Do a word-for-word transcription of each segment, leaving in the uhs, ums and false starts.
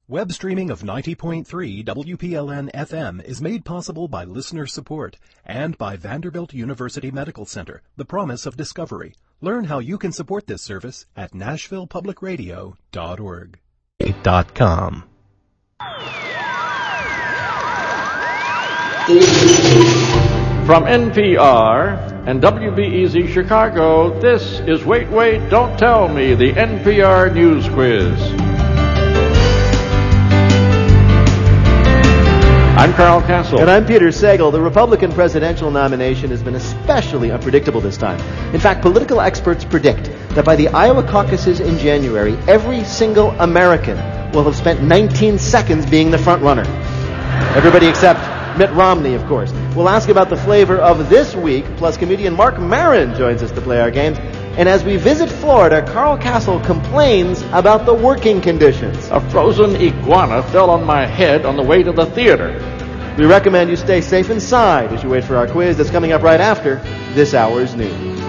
Web streaming of ninety point three W P L N F M is made possible by listener support and by Vanderbilt University Medical Center, the promise of discovery. Learn how you can support this service at nashville public radio dot org. Dot com. From N P R and W B E Z Chicago, this is Wait, Wait, Don't Tell Me, the N P R News Quiz. I'm Carl Castle. And I'm Peter Sagal. The Republican presidential nomination has been especially unpredictable this time. In fact, political experts predict that by the Iowa caucuses in January, every single American will have spent nineteen seconds being the front runner. Everybody except Mitt Romney, of course. We'll ask about the flavor of this week, plus comedian Mark Maron joins us to play our games. And as we visit Florida, Carl Castle complains about the working conditions. A frozen iguana fell on my head on the way to the theater. We recommend you stay safe inside as you wait for our quiz that's coming up right after this hour's news.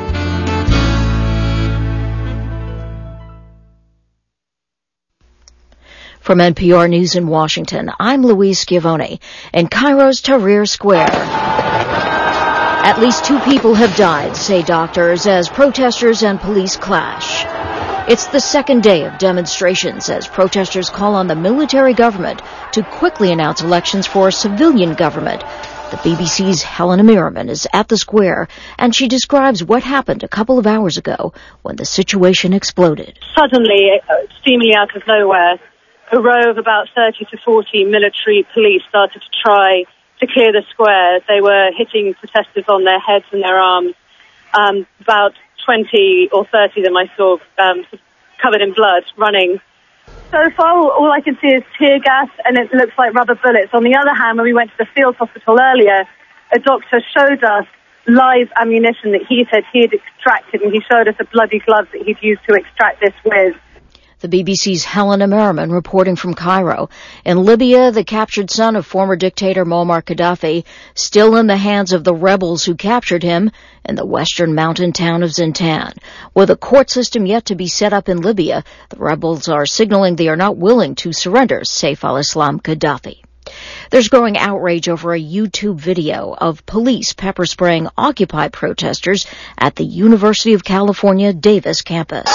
From N P R News in Washington, I'm Louise Schiavone in Cairo's Tahrir Square. At least two people have died, say doctors, as protesters and police clash. It's the second day of demonstrations as protesters call on the military government to quickly announce elections for a civilian government. The B B C's Helena Merriman is at the square, and she describes what happened a couple of hours ago when the situation exploded. Suddenly, seemingly out of nowhere, a row of about thirty to forty military police started to try to clear the square. They were hitting protesters on their heads and their arms. Um, about twenty or thirty of them I saw um, covered in blood, running. So far, all I can see is tear gas, and it looks like rubber bullets. On the other hand, when we went to the field hospital earlier, a doctor showed us live ammunition that he said he had extracted, and he showed us the bloody gloves that he'd used to extract this with. The B B C's Helena Merriman reporting from Cairo. In Libya, the captured son of former dictator Muammar Gaddafi, still in the hands of the rebels who captured him in the western mountain town of Zintan. With a court system yet to be set up in Libya, the rebels are signaling they are not willing to surrender Saif al-Islam Gaddafi. There's growing outrage over a YouTube video of police pepper spraying Occupy protesters at the University of California, Davis campus.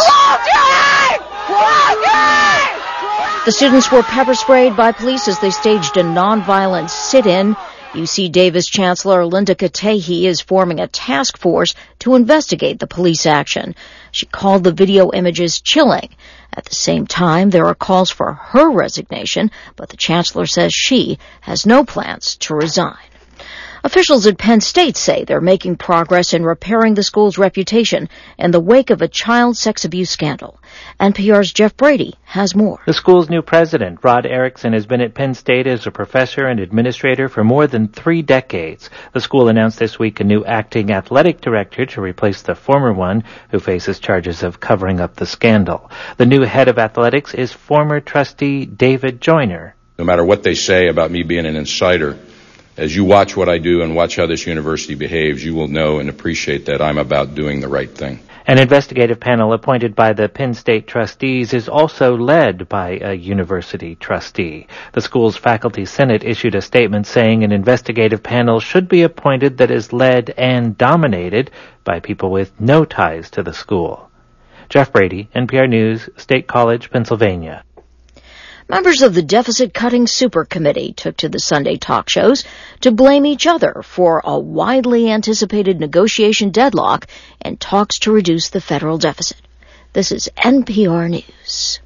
The students were pepper sprayed by police as they staged a nonviolent sit-in. U C Davis Chancellor Linda Katehi is forming a task force to investigate the police action. She called the video images chilling. At the same time, there are calls for her resignation, but the chancellor says she has no plans to resign. Officials at Penn State say they're making progress in repairing the school's reputation in the wake of a child sex abuse scandal. N P R's Jeff Brady has more. The school's new president, Rod Erickson, has been at Penn State as a professor and administrator for more than three decades. The school announced this week a new acting athletic director to replace the former one, who faces charges of covering up the scandal. The new head of athletics is former trustee David Joyner. No matter what they say about me being an insider, as you watch what I do and watch how this university behaves, you will know and appreciate that I'm about doing the right thing. An investigative panel appointed by the Penn State trustees is also led by a university trustee. The school's faculty senate issued a statement saying an investigative panel should be appointed that is led and dominated by people with no ties to the school. Jeff Brady, N P R News, State College, Pennsylvania. Members of the Deficit-Cutting Super Committee took to the Sunday talk shows to blame each other for a widely anticipated negotiation deadlock in talks to reduce the federal deficit. This is N P R News.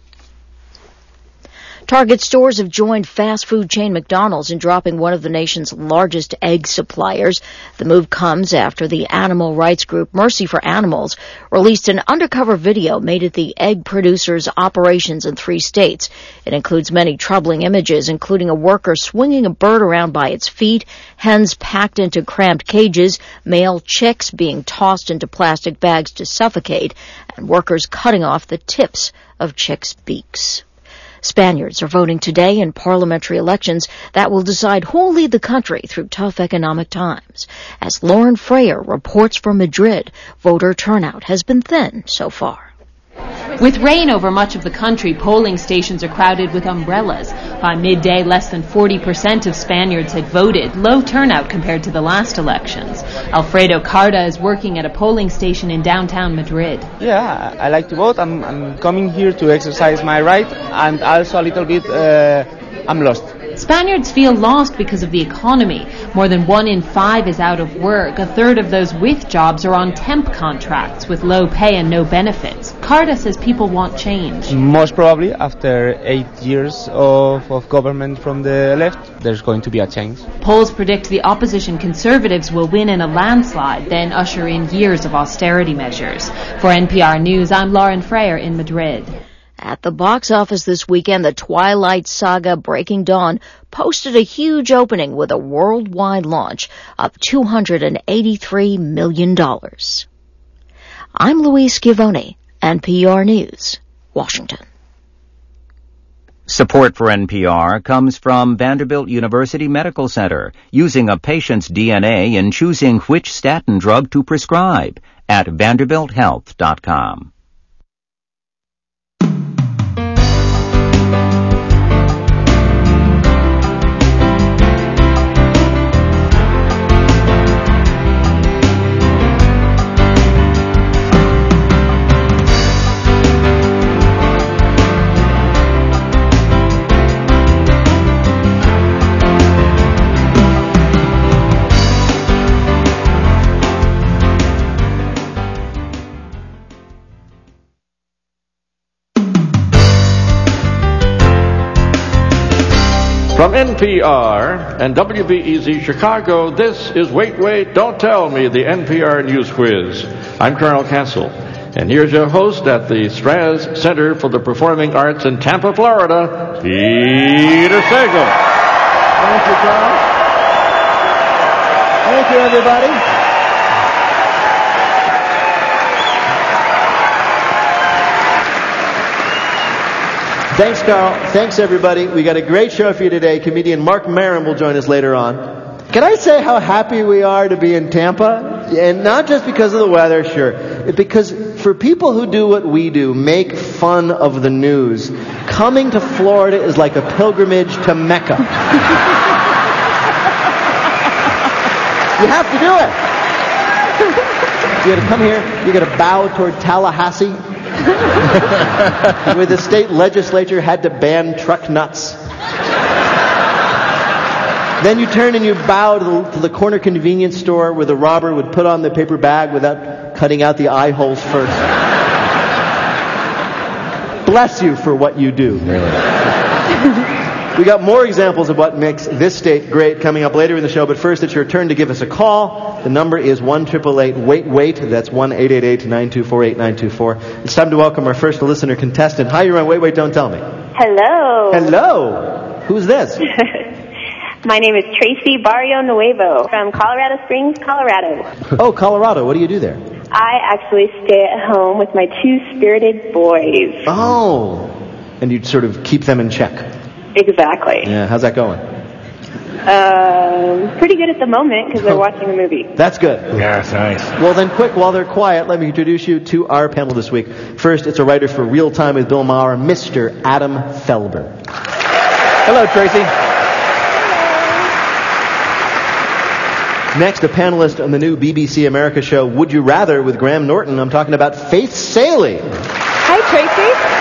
Target stores have joined fast food chain McDonald's in dropping one of the nation's largest egg suppliers. The move comes after the animal rights group Mercy for Animals released an undercover video made at the egg producer's operations in three states. It includes many troubling images, including a worker swinging a bird around by its feet, hens packed into cramped cages, male chicks being tossed into plastic bags to suffocate, and workers cutting off the tips of chicks' beaks. Spaniards are voting today in parliamentary elections that will decide who will lead the country through tough economic times. As Lauren Freyer reports from Madrid, voter turnout has been thin so far. With rain over much of the country, polling stations are crowded with umbrellas. By midday, less than forty percent of Spaniards had voted, low turnout compared to the last elections. Alfredo Carda is working at a polling station in downtown Madrid. Yeah, I like to vote. I'm, I'm coming here to exercise my right, and also a little bit, uh, I'm lost. Spaniards feel lost because of the economy. More than one in five is out of work. A third of those with jobs are on temp contracts with low pay and no benefits. Carda says people want change. Most probably, after eight years of, of government from the left, there's going to be a change. Polls predict the opposition Conservatives will win in a landslide, then usher in years of austerity measures. For N P R News, I'm Lauren Freyer in Madrid. At the box office this weekend, the Twilight Saga Breaking Dawn posted a huge opening with a worldwide launch of two hundred eighty-three million dollars. I'm Louise Schiavone, N P R News, Washington. Support for N P R comes from Vanderbilt University Medical Center, using a patient's D N A in choosing which statin drug to prescribe at vanderbilt health dot com. From N P R and W B E Z Chicago, this is Wait, Wait, Don't Tell Me, the N P R News Quiz. I'm Colonel Castle, and here's your host at the Straz Center for the Performing Arts in Tampa, Florida, Peter Sagal. Thank you, Carl. Thank you, everybody. Thanks, Carl. Thanks, everybody. We got a great show for you today. Comedian Mark Maron will join us later on. Can I say how happy we are to be in Tampa? And not just because of the weather, sure. Because for people who do what we do, make fun of the news, coming to Florida is like a pilgrimage to Mecca. You have to do it. You got to come here. You got to bow toward Tallahassee, where the state legislature had to ban truck nuts. Then you turn and you bow to the, to the corner convenience store where the robber would put on the paper bag without cutting out the eye holes first. Bless you for what you do. Really. We got more examples of what makes this state great coming up later in the show, but first it's your turn to give us a call. The number is one eight eight eight wait wait. That's one eight eight eight nine two four eight nine two four. It's time to welcome our first listener contestant. Hi, you're on Wait Wait Don't Tell Me. Hello. Hello. Who's this? My name is Tracy Barrio Nuevo from Colorado Springs, Colorado. Oh, Colorado. What do you do there? I actually stay at home with my two spirited boys. Oh. And you sort of keep them in check. Exactly. Yeah, how's that going? Um, pretty good at the moment because they're watching a movie. That's good. Yeah, that's nice. Well, then quick, while they're quiet, let me introduce you to our panel this week. First, it's a writer for Real Time with Bill Maher, Mister Adam Felber. Hello, Tracy. Next, a panelist on the new B B C America show, Would You Rather, with Graham Norton. I'm talking about Faith Salie. Hi, Tracy.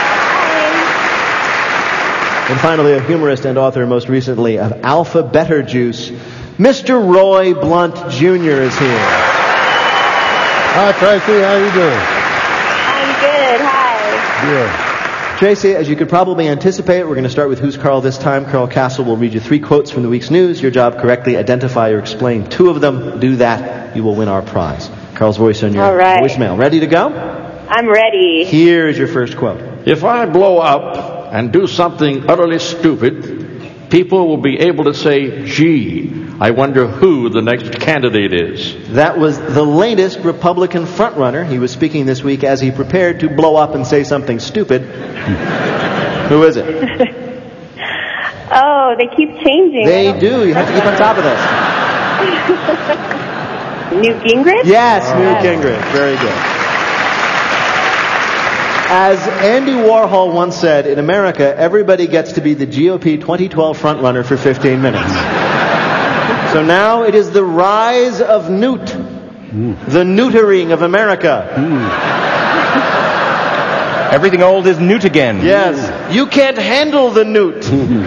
And finally, a humorist and author, most recently, of Alpha Better Juice, Mister Roy Blunt Junior is here. Hi, Tracy. How you doing? I'm good. Hi. Good. Tracy, as you could probably anticipate, we're going to start with Who's Carl this time. Carl Castle will read you three quotes from the week's news. Your job, correctly identify or explain two of them. Do that, you will win our prize. Carl's voice on your All right. voicemail. Ready to go? I'm ready. Here's your first quote. If I blow up and do something utterly stupid, people will be able to say, gee, I wonder who the next candidate is. That was the latest Republican frontrunner. He was speaking this week as he prepared to blow up and say something stupid. Who is it? Oh, they keep changing. They do. You have to keep on top of this. Newt Gingrich? Yes, oh. Newt Gingrich. Very good. As Andy Warhol once said, in America, everybody gets to be the G O P twenty twelve frontrunner for fifteen minutes. So now it is the rise of Newt, mm. the neutering of America. Mm. Everything old is Newt again. Yes. You can't handle the Newt.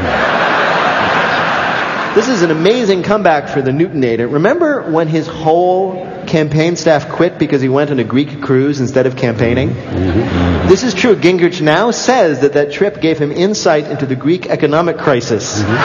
This is an amazing comeback for the Newtonator. Remember when his whole campaign staff quit because he went on a Greek cruise instead of campaigning? Mm-hmm. This is true. Gingrich now says that that trip gave him insight into the Greek economic crisis. Mm-hmm.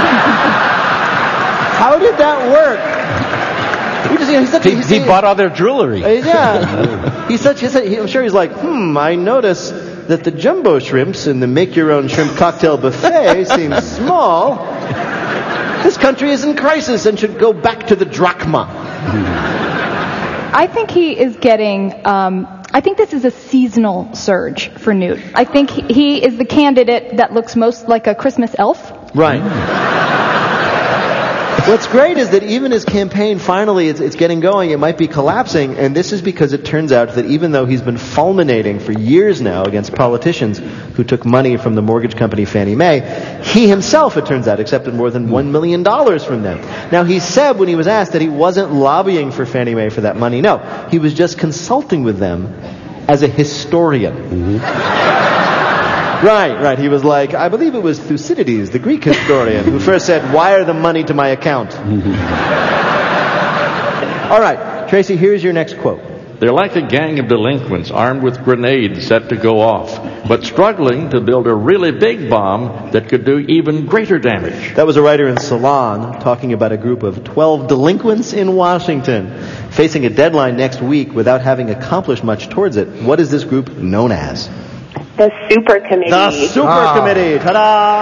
How did that work? He, just, you know, he's such, he, he's, he bought all their jewelry. Uh, yeah. he's such, he's, he, I'm sure he's like, hmm, I noticed that the jumbo shrimps in the make-your-own shrimp cocktail buffet seem small. This country is in crisis and should go back to the drachma. I think he is getting, um, I think this is a seasonal surge for Newt. I think he, he is the candidate that looks most like a Christmas elf. Right. What's great is that even his campaign, finally, it's, it's getting going. It might be collapsing, and this is because it turns out that even though he's been fulminating for years now against politicians who took money from the mortgage company Fannie Mae, he himself, it turns out, accepted more than one million dollars from them. Now, he said when he was asked that he wasn't lobbying for Fannie Mae for that money. No, he was just consulting with them as a historian. Mm-hmm. Right, right. He was like, I believe it was Thucydides, the Greek historian, who first said, wire the money to my account. All right, Tracy, here's your next quote. They're like a gang of delinquents armed with grenades set to go off, but struggling to build a really big bomb that could do even greater damage. That was a writer in Salon talking about a group of twelve delinquents in Washington facing a deadline next week without having accomplished much towards it. What is this group known as? The Super Committee. The Super ah. Committee. Ta-da!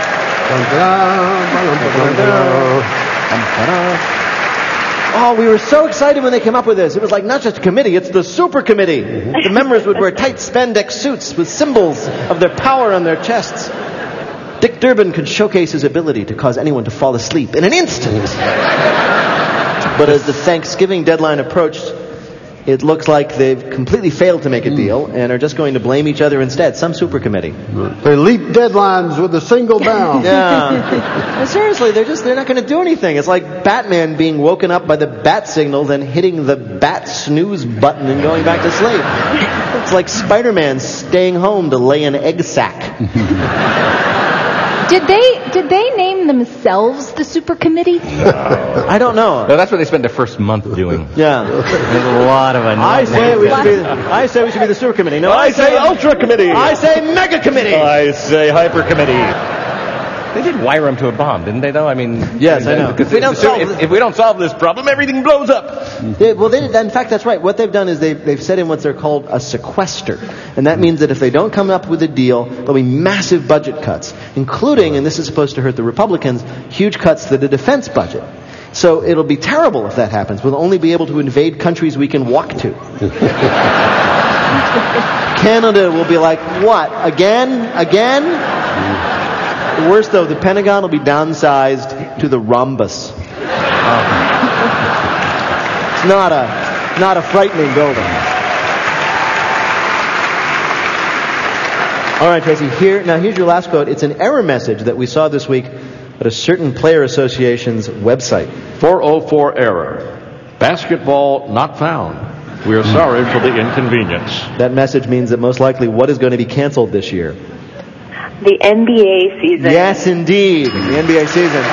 Oh, we were so excited when they came up with this. It was like not just a committee, it's the Super Committee. The members would wear tight spandex suits with symbols of their power on their chests. Dick Durbin could showcase his ability to cause anyone to fall asleep in an instant. But as the Thanksgiving deadline approached, it looks like they've completely failed to make a deal and are just going to blame each other instead. Some super committee. They leap deadlines with a single bound. Yeah. But seriously, they're just they're not going to do anything. It's like Batman being woken up by the bat signal, then hitting the bat snooze button and going back to sleep. It's like Spider-Man staying home to lay an egg sack. Did they did they name themselves the Super Committee? No. I don't know. No, that's what they spent the first month doing. Yeah. There's a lot of I say we should be the, I say we should be the Super Committee. No, I, I say, say Ultra Committee. I say Mega Committee. I say Hyper Committee. They did wire them to a bomb, didn't they, though? I mean... Yes, I know. If we, don't solve if, if we don't solve this problem, everything blows up. They, well, they, in fact, that's right. What they've done is they've, they've set in what they're called a sequester. And that means that if they don't come up with a deal, there'll be massive budget cuts, including, and this is supposed to hurt the Republicans, huge cuts to the defense budget. So it'll be terrible if that happens. We'll only be able to invade countries we can walk to. Canada will be like, what? Again? Again? The worst, though, the Pentagon will be downsized to the rhombus. Oh. It's not a, not a frightening building. All right, Tracy. Here now. Here's your last quote. It's an error message that we saw this week at a certain player association's website. four oh four error. Basketball not found. We are sorry for the inconvenience. That message means that most likely what is going to be canceled this year? The N B A season. Yes, indeed. The N B A season.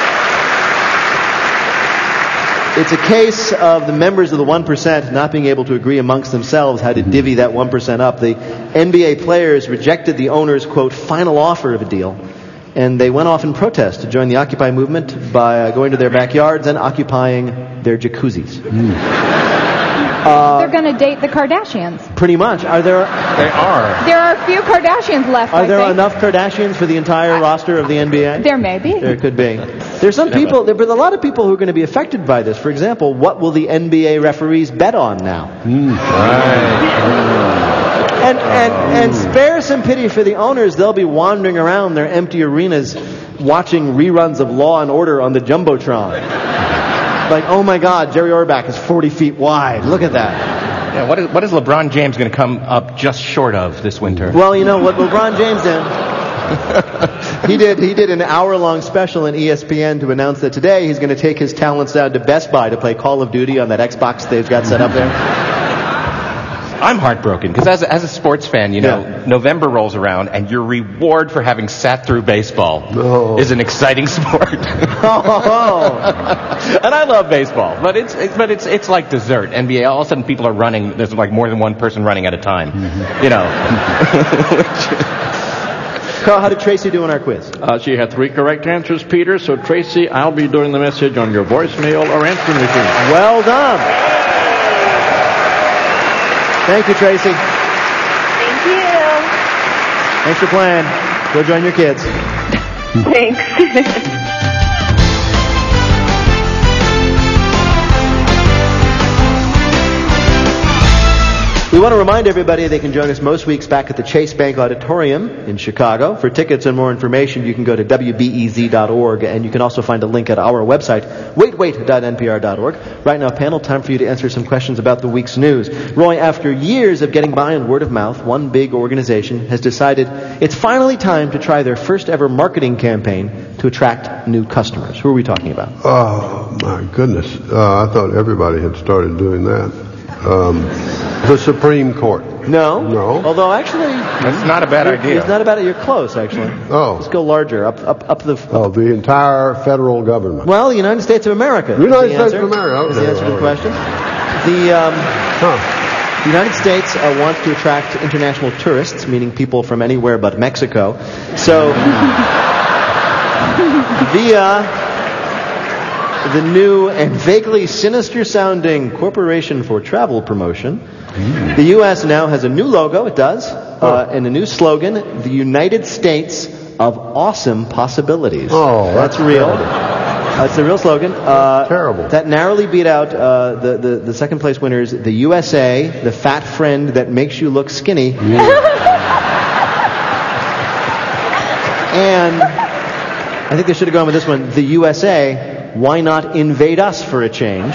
It's a case of the members of the one percent not being able to agree amongst themselves how to divvy that one percent up. The N B A players rejected the owner's, quote, final offer of a deal, and they went off in protest to join the Occupy movement by uh, going to their backyards and occupying their jacuzzis. Mm. Uh, They're going to date the Kardashians. Pretty much. Are there? They are. There are a few Kardashians left. Are I there think. enough Kardashians for the entire I, roster of the N B A? There may be. There could be. There's some people, there, but a lot of people who are going to be affected by this. For example, what will the N B A referees bet on now? Mm. Right. And and and spare some pity for the owners. They'll be wandering around their empty arenas, watching reruns of Law and Order on the jumbotron. Like, oh my God, Jerry Orbach is forty feet wide. Look at that. Yeah, what is, what is LeBron James going to come up just short of this winter? Well, you know what LeBron James did? he did he did an hour-long special on E S P N to announce that today he's going to take his talents down to Best Buy to play Call of Duty on that Xbox they've got set up there. I'm heartbroken because as a, as a sports fan, you know, yeah. November rolls around and your reward for having sat through baseball no. is an exciting sport. oh. And I love baseball, but it's, it's but it's it's like dessert. N B A, all of a sudden people are running. There's like more than one person running at a time. Mm-hmm. You know. Carl, how did Tracy do in our quiz? Uh, she had three correct answers, Peter. So Tracy, I'll be doing the message on your voicemail or answering machine. Well done. Thank you, Tracy. Thank you. Thanks for playing. Go join your kids. Thanks. We want to remind everybody they can join us most weeks back at the Chase Bank Auditorium in Chicago. For tickets and more information, you can go to W B E Z dot org, and you can also find a link at our website, wait wait dot N P R dot org. Right now, panel, time for you to answer some questions about the week's news. Roy, after years of getting by on word of mouth, one big organization has decided it's finally time to try their first ever marketing campaign to attract new customers. Who are we talking about? Oh, my goodness. Uh, I thought everybody had started doing that. Um, the Supreme Court. No. No. Although, actually... That's not a bad idea. It's not a bad idea. You're close, actually. Oh. Let's go larger, up up, up the... Oh, the entire federal government. Well, the United States of America. United States answer. of America. Okay. Is the answer to the question. The, um... Huh. The United States uh, wants to attract international tourists, meaning people from anywhere but Mexico. So, via... the new and vaguely sinister-sounding Corporation for Travel Promotion. Mm. The U S now has a new logo, it does, uh, and a new slogan, the United States of Awesome Possibilities. Oh, that's, that's real. That's the real slogan. Uh, terrible. That narrowly beat out uh, the, the, the second place winners, the U S A, the fat friend that makes you look skinny. Yeah. And I think they should have gone with this one, the U S A, why not invade us for a change?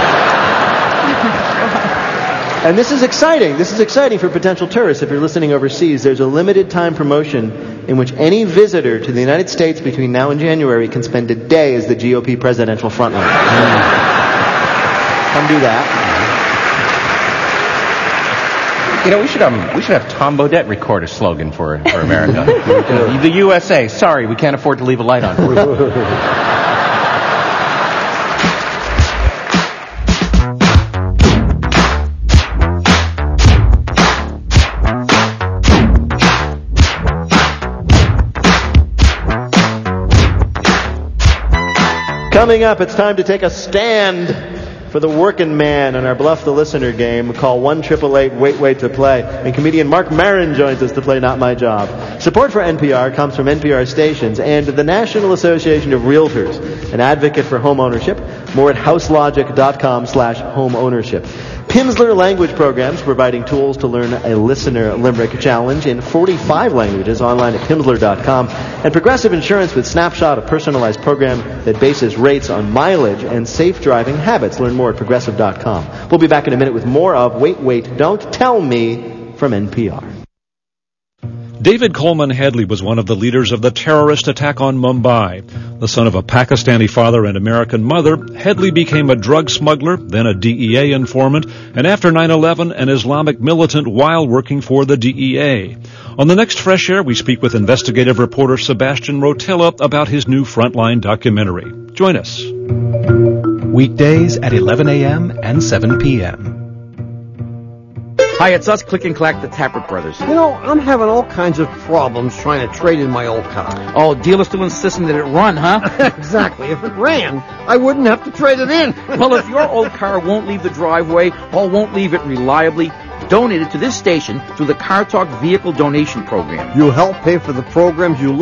And this is exciting. This is exciting for potential tourists. If you're listening overseas, there's a limited time promotion in which any visitor to the United States between now and January can spend a day as the G O P presidential frontline. Come do that. You know, we should um, we should have Tom Bodett record a slogan for for America. The U S A. Sorry, we can't afford to leave a light on. Coming up, it's time to take a stand for the working man in our Bluff the Listener game. Call one eight eight eight wait wait to play. And comedian Mark Maron joins us to play Not My Job. Support for N P R comes from N P R stations and the National Association of Realtors, an advocate for home ownership. More at houselogic.com slash home ownership. Pimsleur language programs, providing tools to learn a listener limerick challenge in forty-five languages online at pimsleur dot com. And Progressive Insurance with Snapshot, a personalized program that bases rates on mileage and safe driving habits. Learn more at progressive dot com. We'll be back in a minute with more of Wait, Wait, Don't Tell Me from N P R. David Coleman Headley was one of the leaders of the terrorist attack on Mumbai. The son of a Pakistani father and American mother, Headley became a drug smuggler, then a D E A informant, and after nine eleven, an Islamic militant while working for the D E A. On the next Fresh Air, we speak with investigative reporter Sebastian Rotella about his new Frontline documentary. Join us. Weekdays at eleven a.m. and seven p.m. Hi, it's us, Click and Clack, the Tappert Brothers. You know, I'm having all kinds of problems trying to trade in my old car. Oh, dealer's still insisting that it run, huh? Exactly. If it ran, I wouldn't have to trade it in. Well, if your old car won't leave the driveway or won't leave it reliably, donate it to this station through the Car Talk Vehicle Donation Program. You'll help pay for the programs you love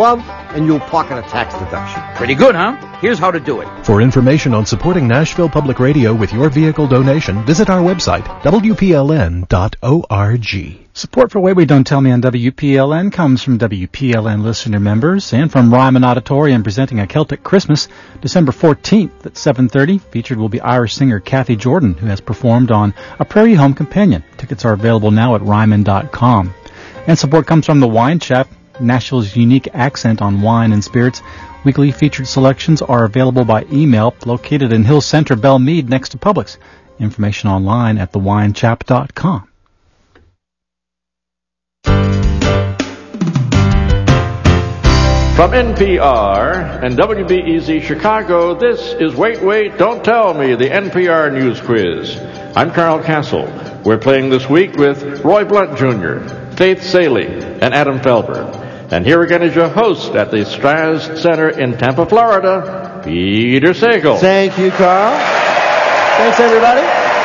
and you'll pocket a tax deduction. Pretty good, huh? Here's how to do it. For information on supporting Nashville Public Radio with your vehicle donation, visit our website, W P L N dot org. Support for Wait, Wait, Don't Tell Me on W P L N comes from W P L N listener members and from Ryman Auditorium presenting A Celtic Christmas, December fourteenth at seven thirty. Featured will be Irish singer Kathy Jordan, who has performed on A Prairie Home Companion. Tickets are available now at ryman dot com. And support comes from The Wine Chef, Nashville's unique accent on wine and spirits. Weekly featured selections are available by email, located in Hill Center, Belle Meade, next to Publix. Information online at the wine chap dot com. From N P R and W B E Z Chicago, this is Wait, Wait, Don't Tell Me, the N P R News Quiz. I'm Carl Castle. We're playing this week with Roy Blunt Junior, Faith Saley, and Adam Felber. And here again is your host at the Straz Center in Tampa, Florida, Peter Sagal. Thank you, Carl. Thanks, everybody.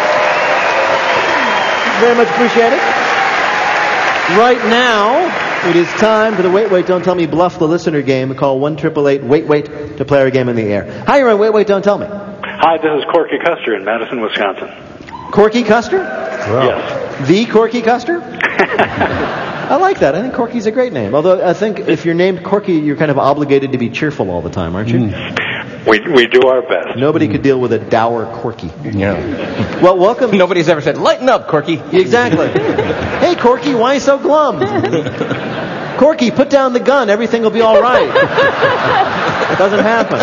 Very much appreciated. Right now, it is time for the Wait, Wait, Don't Tell Me Bluff the Listener game. Call one eight eight eight, wait, wait to play our game in the air. Hi, you're on Wait, Wait, Don't Tell Me. Hi, this is Corky Custer in Madison, Wisconsin. Corky Custer? Yes. The Corky Custer? I like that. I think Corky's a great name. Although I think if you're named Corky, you're kind of obligated to be cheerful all the time, aren't you? Mm. We we do our best. Nobody could deal with a dour Corky. Yeah. Well, welcome. Nobody's ever said, lighten up, Corky. Exactly. Hey, Corky, why so glum? Corky, put down the gun. Everything will be all right. It doesn't happen.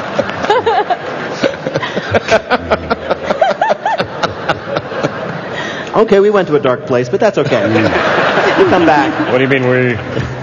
Okay, we went to a dark place, but that's okay. We'll come back. What do you mean we?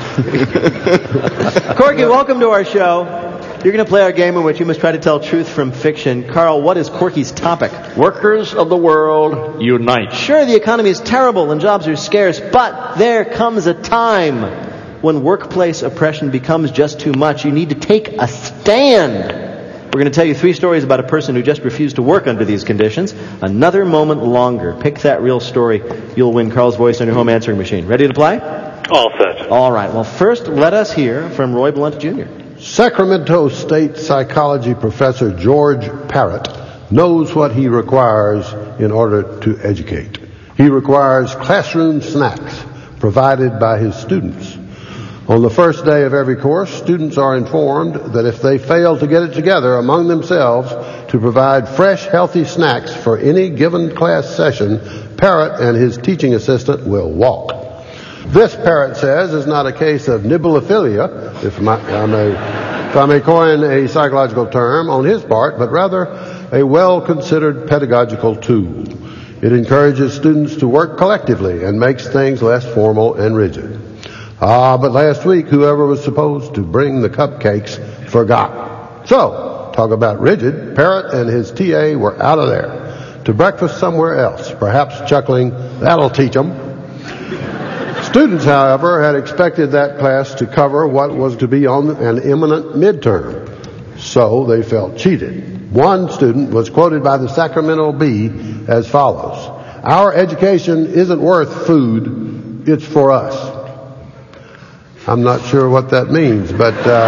Corky, welcome to our show. You're going to play our game in which you must try to tell truth from fiction. Carl, what is Corky's topic? Workers of the world, unite. Sure, the economy is terrible and jobs are scarce, but there comes a time when workplace oppression becomes just too much. You need to take a stand. We're going to tell you three stories about a person who just refused to work under these conditions. Another moment longer. Pick that real story. You'll win Carl's voice on your home answering machine. Ready to play? All set. All right. Well, first, let us hear from Roy Blunt Junior Sacramento State psychology professor George Parrott knows what he requires in order to educate. He requires classroom snacks provided by his students. On the first day of every course, students are informed that if they fail to get it together among themselves to provide fresh, healthy snacks for any given class session, Parrott and his teaching assistant will walk. This, Parrott says, is not a case of nibbleophilia, if I may, if I may coin a psychological term on his part, but rather a well-considered pedagogical tool. It encourages students to work collectively and makes things less formal and rigid. Ah, but last week, whoever was supposed to bring the cupcakes forgot. So, talk about rigid, Parrott and his T A were out of there to breakfast somewhere else, perhaps chuckling, that'll teach them. Students, however, had expected that class to cover what was to be on an imminent midterm, so they felt cheated. One student was quoted by the Sacramento Bee as follows: "Our education isn't worth food, it's for us." I'm not sure what that means, but uh,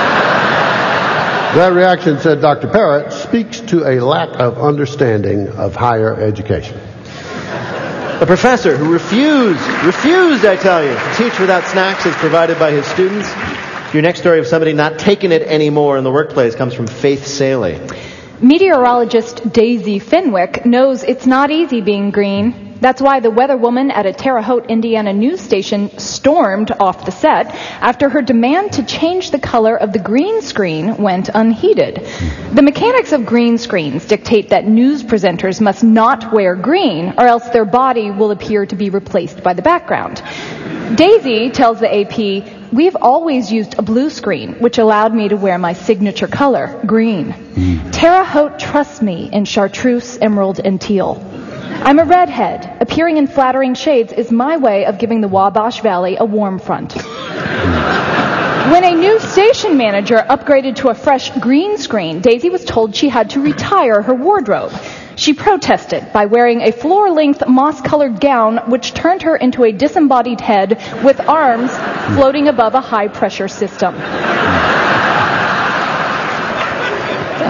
that reaction, said Doctor Parrott, speaks to a lack of understanding of higher education. A professor who refused, refused, I tell you, to teach without snacks as provided by his students. Your next story of somebody not taking it anymore in the workplace comes from Faith Saley. Meteorologist Daisy Fenwick knows it's not easy being green. That's why the weather woman at a Terre Haute, Indiana news station stormed off the set after her demand to change the color of the green screen went unheeded. The mechanics of green screens dictate that news presenters must not wear green, or else their body will appear to be replaced by the background. Daisy tells the A P, "We've always used a blue screen, which allowed me to wear my signature color, green. Mm. Terre Haute trusts me in chartreuse, emerald, and teal. I'm a redhead. Appearing in flattering shades is my way of giving the Wabash Valley a warm front." When a new station manager upgraded to a fresh green screen, Daisy was told she had to retire her wardrobe. She protested by wearing a floor-length moss-colored gown which turned her into a disembodied head with arms floating above a high-pressure system.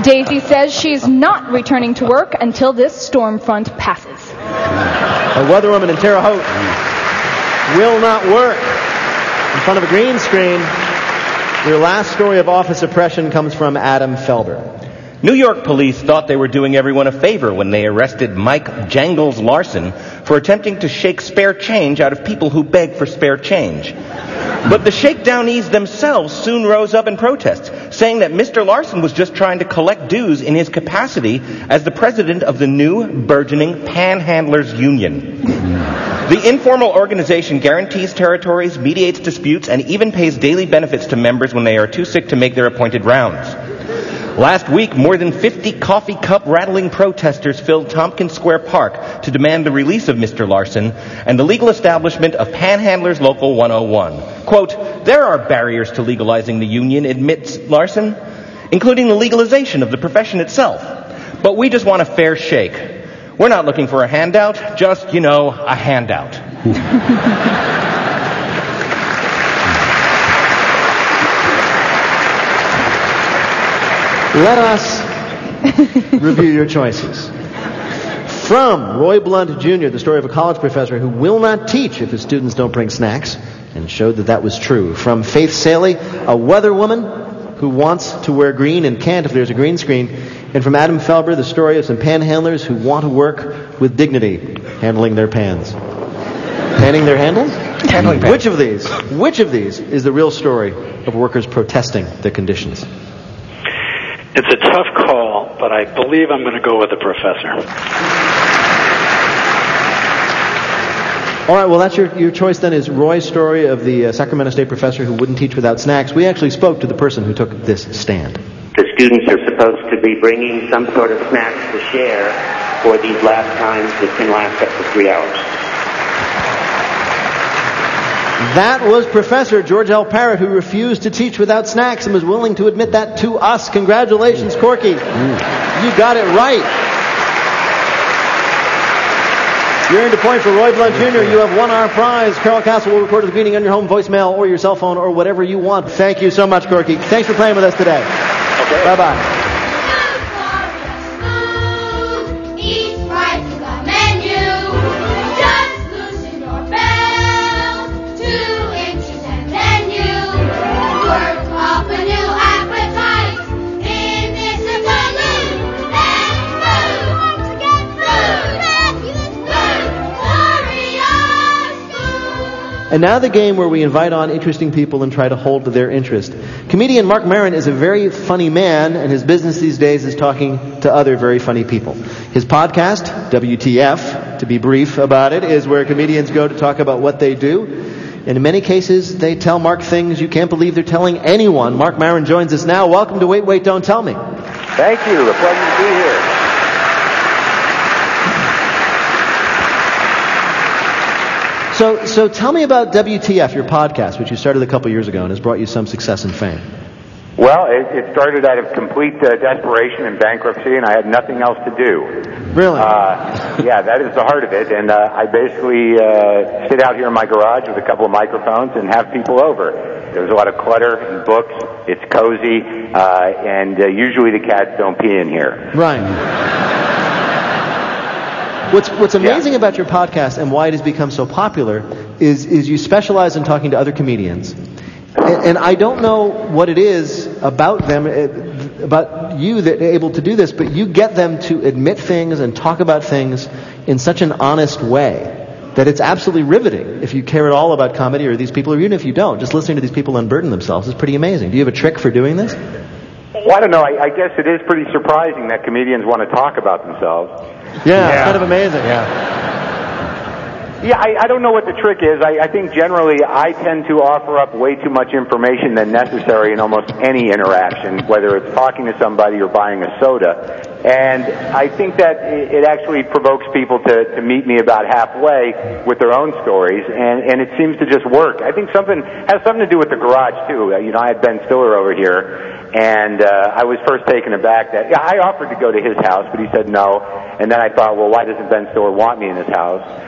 Daisy says she's not returning to work until this storm front passes. A weatherwoman in Terre Haute will not work in front of a green screen. Your last story of office oppression comes from Adam Felber. New York police thought they were doing everyone a favor when they arrested Mike Jangles Larson for attempting to shake spare change out of people who beg for spare change. But the shakedownees themselves soon rose up in protest, saying that Mister Larson was just trying to collect dues in his capacity as the president of the new burgeoning Panhandlers Union. The informal organization guarantees territories, mediates disputes, and even pays daily benefits to members when they are too sick to make their appointed rounds. Last week, more than fifty coffee cup rattling protesters filled Tompkins Square Park to demand the release of Mister Larson and the legal establishment of Panhandlers Local one oh one. Quote, there are barriers to legalizing the union, admits Larson, including the legalization of the profession itself. But we just want a fair shake. We're not looking for a handout, just, you know, a handout. Let us review your choices. From Roy Blunt Junior, the story of a college professor who will not teach if his students don't bring snacks, and showed that that was true. From Faith Saley, a weather woman who wants to wear green and can't if there's a green screen. And from Adam Felber, the story of some panhandlers who want to work with dignity, handling their pans. Panning their handles? Handling pans. Which of these, which of these is the real story of workers protesting their conditions? It's a tough call, but I believe I'm going to go with the professor. All right, well, that's your, your choice then, is Roy's story of the uh, Sacramento State professor who wouldn't teach without snacks. We actually spoke to the person who took this stand. The students are supposed to be bringing some sort of snacks to share for these last times that can last up to three hours. That was Professor George L. Parrott, who refused to teach without snacks and was willing to admit that to us. Congratulations, Corky. Mm. You got it right. You earned a point for Roy Blunt Junior You have won our prize. Carol Castle will record the greeting on your home voicemail or your cell phone or whatever you want. Thank you so much, Corky. Thanks for playing with us today. Okay. Bye-bye. And now the game where we invite on interesting people and try to hold to their interest. Comedian Marc Maron is a very funny man, and his business these days is talking to other very funny people. His podcast, W T F, to be brief about it, is where comedians go to talk about what they do. And in many cases, they tell Mark things you can't believe they're telling anyone. Marc Maron joins us now. Welcome to Wait, Wait, Don't Tell Me. Thank you. A pleasure to be here. So, so tell me about W T F, your podcast, which you started a couple years ago and has brought you some success and fame. Well, it, it started out of complete uh, desperation and bankruptcy, and I had nothing else to do. Really? Uh, yeah, that is the heart of it. And uh, I basically uh, sit out here in my garage with a couple of microphones and have people over. There's a lot of clutter and books. It's cozy, uh, and uh, usually the cats don't pee in here. Right. What's what's amazing yeah. about your podcast and why it has become so popular is is you specialize in talking to other comedians, and, and I don't know what it is about them, about you that are able to do this, but you get them to admit things and talk about things in such an honest way that it's absolutely riveting. If you care at all about comedy or these people, or even if you don't, just listening to these people unburden themselves is pretty amazing. Do you have a trick for doing this? Well, I don't know. I, I guess it is pretty surprising that comedians want to talk about themselves. Yeah, yeah. Kind of amazing. Yeah, yeah I, I don't know what the trick is. I, I think generally I tend to offer up way too much information than necessary in almost any interaction, whether it's talking to somebody or buying a soda. And I think that it actually provokes people to, to meet me about halfway with their own stories, and, and it seems to just work. I think something has something to do with the garage, too. You know, I had Ben Stiller over here, and uh, I was first taken aback that, yeah, I offered to go to his house, but he said no. And then I thought, well, why doesn't Ben Stiller want me in his house?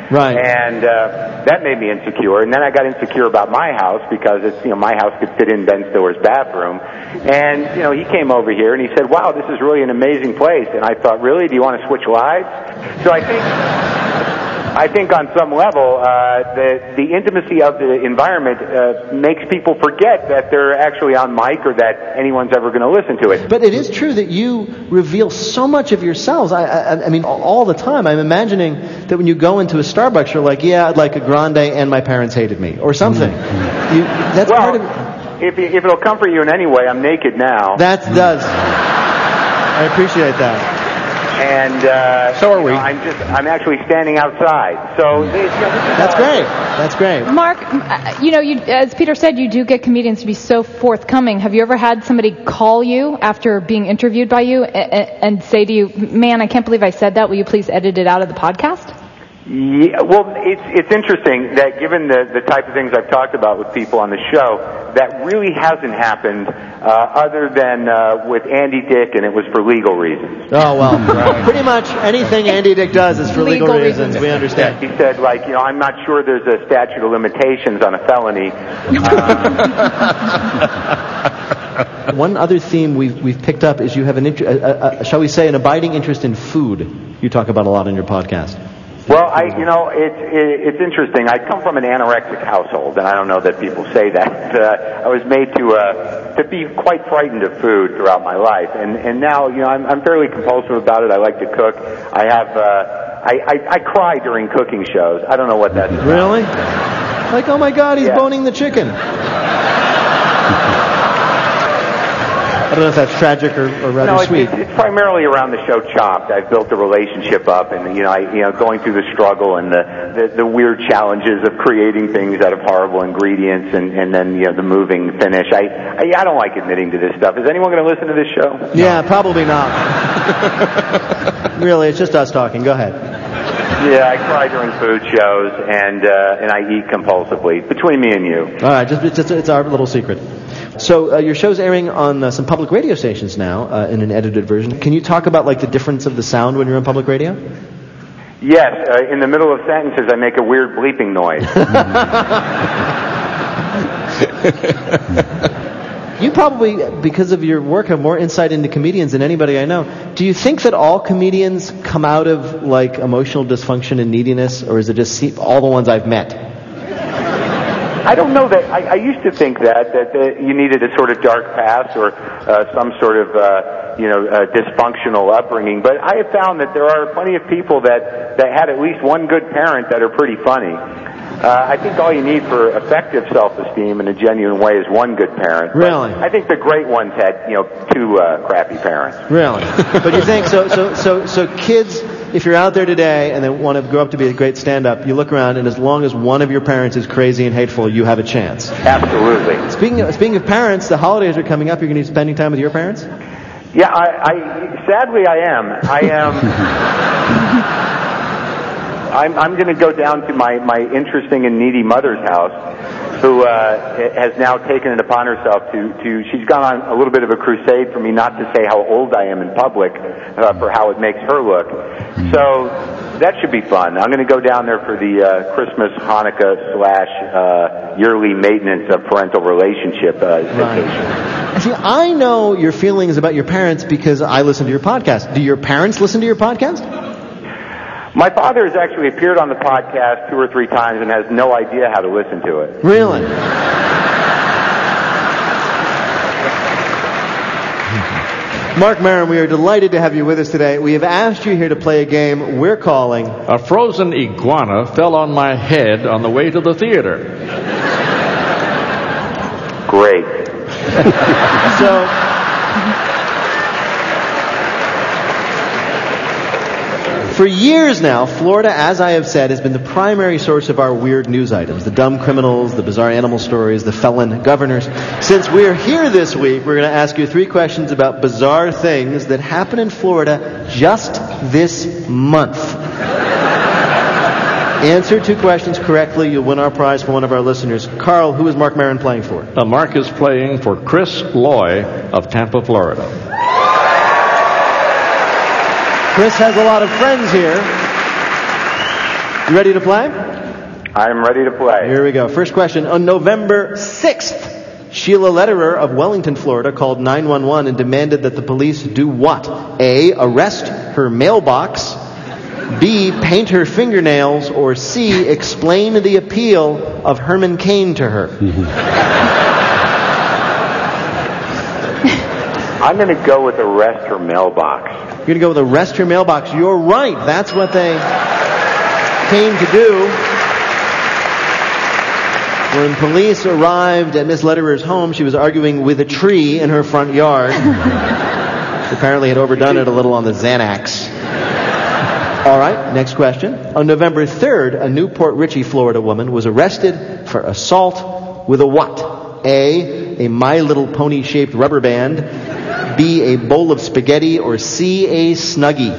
Right. And uh, that made me insecure. And then I got insecure about my house because it's, you know, my house could fit in Ben Stiller's bathroom. And, you know, he came over here and he said, wow, this is really an amazing place. And I thought, really? Do you want to switch lives? So I think... I think on some level, uh, the, the intimacy of the environment uh, makes people forget that they're actually on mic or that anyone's ever going to listen to it. But it is true that you reveal so much of yourselves. I, I, I mean, all the time. I'm imagining that when you go into a Starbucks, you're like, yeah, I'd like a grande and my parents hated me, or something. You, that's well, part of if, if it'll comfort you in any way, I'm naked now. That does. I appreciate that. And uh, so are we. Know, I'm just I'm actually standing outside. So they, you know, that's great. That's great. Mark, you know, you, as Peter said, you do get comedians to be so forthcoming. Have you ever had somebody call you after being interviewed by you and, and say to you, "Man, I can't believe I said that. Will you please edit it out of the podcast?" Yeah, well, it's it's interesting that given the the type of things I've talked about with people on the show, that really hasn't happened uh, other than uh, with Andy Dick, and it was for legal reasons. Oh well, right. Pretty much anything Andy Dick does is for legal, legal reasons. reasons. We understand. Yeah, he said, like, you know, I'm not sure there's a statute of limitations on a felony. Um, One other theme we've we've picked up is you have an int- a, a, shall we say an abiding interest in food. You talk about a lot in your podcast. Well, I, you know, it's it, it's interesting. I come from an anorexic household, and I don't know that people say that. Uh, I was made to uh, to be quite frightened of food throughout my life, and and now, you know, I'm I'm fairly compulsive about it. I like to cook. I have uh, I, I I cry during cooking shows. I don't know what that's about. Really? Like, oh my God, he's yeah. boning the chicken. I don't know if that's tragic or, or rather no, it's, sweet. It's, it's primarily around the show Chopped. I've built a relationship up, and you know, I, you know, going through the struggle and the, the the weird challenges of creating things out of horrible ingredients, and, and then, you know, the moving finish. I, I I don't like admitting to this stuff. Is anyone going to listen to this show? Yeah, no. Probably not. Really, it's just us talking. Go ahead. Yeah, I cry during food shows, and uh, and I eat compulsively. Between me and you. All right, just it's, it's our little secret. So uh, your show's airing on uh, some public radio stations now uh, in an edited version. Can you talk about like the difference of the sound when you're on public radio? Yes, uh, in the middle of sentences I make a weird bleeping noise. You probably, because of your work, have more insight into comedians than anybody I know. Do you think that all comedians come out of like emotional dysfunction and neediness, or is it just all the ones I've met? I don't know that. I, I used to think that that uh, you needed a sort of dark past or uh, some sort of uh, you know uh, dysfunctional upbringing. But I have found that there are plenty of people that that had at least one good parent that are pretty funny. Uh, I think all you need for effective self-esteem in a genuine way is one good parent. Really? But I think the great ones had, you know, two uh, crappy parents. Really? But you think so? So so so kids. If you're out there today and they want to grow up to be a great stand-up, you look around, and as long as one of your parents is crazy and hateful, you have a chance. Absolutely. Speaking of, speaking of parents, the holidays are coming up. You're going to be spending time with your parents? Yeah, I, I sadly I am. I am. I'm, I'm going to go down to my, my interesting and needy mother's house, who uh, has now taken it upon herself to, to, she's gone on a little bit of a crusade for me not to say how old I am in public, uh, for how it makes her look. So that should be fun. I'm going to go down there for the uh, Christmas, Hanukkah slash uh, yearly maintenance of parental relationship uh, vacation. See, I know your feelings about your parents because I listen to your podcast. Do your parents listen to your podcast? My father has actually appeared on the podcast two or three times and has no idea how to listen to it. Really? Marc Maron, we are delighted to have you with us today. We have asked you here to play a game we're calling... A frozen iguana fell on my head on the way to the theater. Great. So... For years now, Florida, as I have said, has been the primary source of our weird news items. The dumb criminals, the bizarre animal stories, the felon governors. Since we're here this week, we're going to ask you three questions about bizarre things that happen in Florida just this month. Answer two questions correctly, you'll win our prize from one of our listeners. Carl, who is Marc Maron playing for? Uh, Mark is playing for Chris Loy of Tampa, Florida. Chris has a lot of friends here. You ready to play? I'm ready to play. Here we go. First question. On November sixth, Sheila Lederer of Wellington, Florida, called nine one one and demanded that the police do what? A. Arrest her mailbox. B. Paint her fingernails. Or C. Explain the appeal of Herman Cain to her. I'm going to go with arrest her mailbox. You're going to go with arrest her mailbox. You're right. That's what they came to do. When police arrived at Miss Lederer's home, she was arguing with a tree in her front yard. She apparently had overdone it a little on the Xanax. All right, next question. On November third, a Newport Richey, Florida woman was arrested for assault with a what? A. A My Little Pony-shaped rubber band. B. A bowl of spaghetti. Or C. A Snuggie.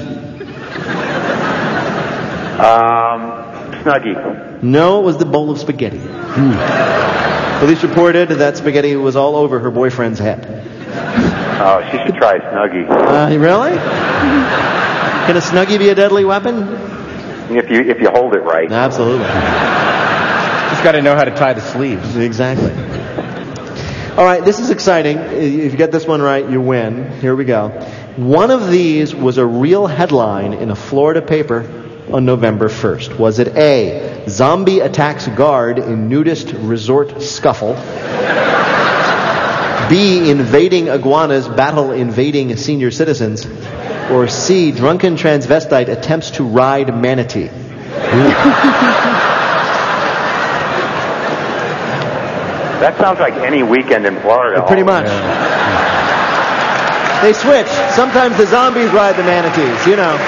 Um, Snuggie. No, it was the bowl of spaghetti. Hmm. Police reported that spaghetti was all over her boyfriend's head. Oh, she should try Snuggie. Uh, really? Can a Snuggie be a deadly weapon? If you if you hold it right. Absolutely. Just got to know how to tie the sleeves. Exactly. All right, this is exciting. If you get this one right, you win. Here we go. One of these was a real headline in a Florida paper on November first. Was it A, zombie attacks guard in nudist resort scuffle? B, invading iguanas battle invading senior citizens? Or C, drunken transvestite attempts to ride manatee? That sounds like any weekend in Florida. Pretty much. Yeah. They switch. Sometimes the zombies ride the manatees, you know.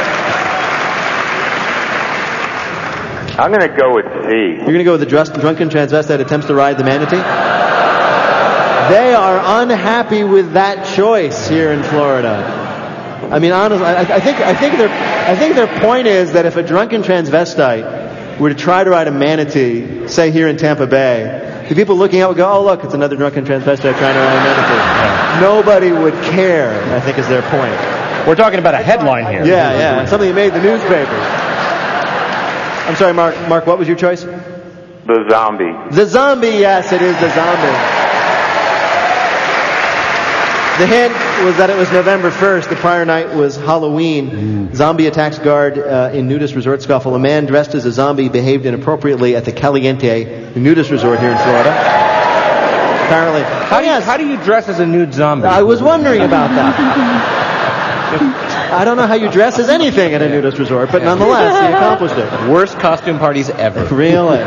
I'm going to go with C. You're going to go with the drunken transvestite attempts to ride the manatee? They are unhappy with that choice here in Florida. I mean, honestly, I, I think I think their I think their point is that if a drunken transvestite were to try to ride a manatee, say here in Tampa Bay, the people looking out would go, "Oh, look, it's another drunken transvestite trying to ride a manatee." Yeah. Nobody would care, I think, is their point. We're talking about a headline here. Yeah, yeah, something that made the newspapers. I'm sorry, Mark. Mark, what was your choice? The zombie. The zombie, yes, it is the zombie. The hint was that it was November first. The prior night was Halloween. Mm. Zombie attacks guard uh, in nudist resort scuffle. A man dressed as a zombie behaved inappropriately at the Caliente nudist resort here in Florida. Apparently. How, oh, do, you, yes. how do you dress as a nude zombie? I was wondering about that. I don't know how you dress as anything at a nudist resort, but nonetheless, he accomplished it. Worst costume parties ever. Really?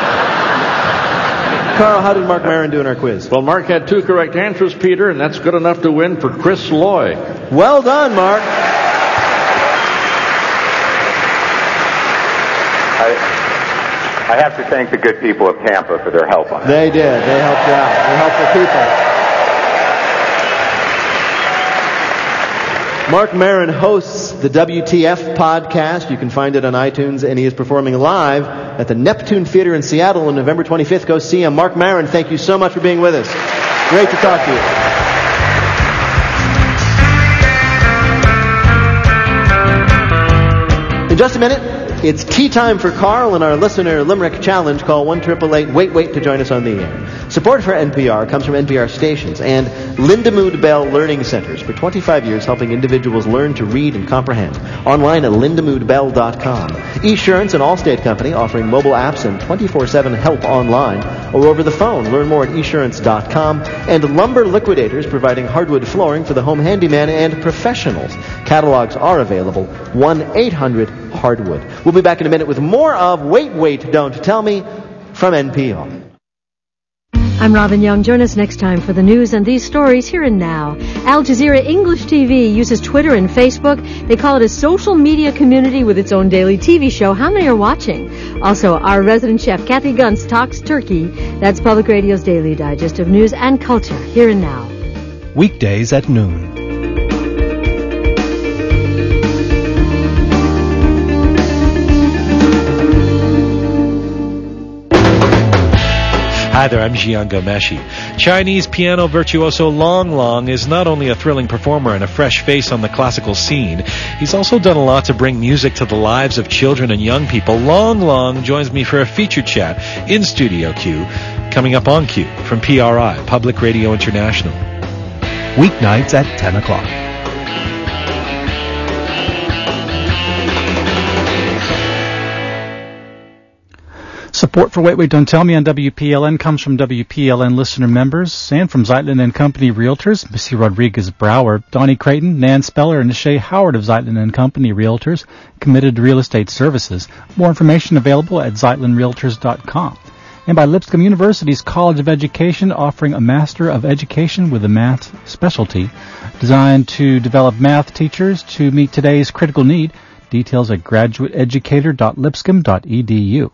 Carl, how did Mark Maron do in our quiz? Well, Mark had two correct answers, Peter, and that's good enough to win for Chris Loy. Well done, Mark. I, I have to thank the good people of Tampa for their help on that. They did. They helped you out. They're helpful people. Mark Maron hosts the W T F podcast. You can find it on iTunes, and he is performing live at the Neptune Theater in Seattle on November twenty-fifth. Go see him. Mark Maron, thank you so much for being with us. Great to talk to you. In just a minute, it's tea time for Carl and our listener Limerick Challenge. Call one eight eight eight wait wait to join us on the air. Support for N P R comes from N P R stations and Lindamood Bell Learning Centers. For twenty-five years, helping individuals learn to read and comprehend. Online at lindamood bell dot com. Esurance, an Allstate company, offering mobile apps and twenty-four seven help online or over the phone. Learn more at esurance dot com. And Lumber Liquidators, providing hardwood flooring for the home handyman and professionals. Catalogs are available. one eight hundred hardwood. We'll be back in a minute with more of Wait, Wait, Don't Tell Me from N P R. I'm Robin Young. Join us next time for the news and these stories here and now. Al Jazeera English T V uses Twitter and Facebook. They call it a social media community with its own daily T V show. How many are watching? Also, our resident chef, Kathy Gunst, talks turkey. That's Public Radio's daily digest of news and culture here and now. Weekdays at noon. Hi there, I'm Jian Gomeshi. Chinese piano virtuoso Long Long is not only a thrilling performer and a fresh face on the classical scene, he's also done a lot to bring music to the lives of children and young people. Long Long joins me for a feature chat in Studio Q, coming up on Q from P R I, Public Radio International. Weeknights at ten o'clock. Support for Wait, Wait, Don't Tell Me on W P L N comes from W P L N listener members and from Zeitlin and Company Realtors, Missy Rodriguez-Brower, Donnie Creighton, Nan Speller, and Shay Howard of Zeitlin and Company Realtors, committed to real estate services. More information available at zeitlin realtors dot com. And by Lipscomb University's College of Education, offering a Master of Education with a math specialty, designed to develop math teachers to meet today's critical need. Details at graduate educator dot lipscomb dot e d u.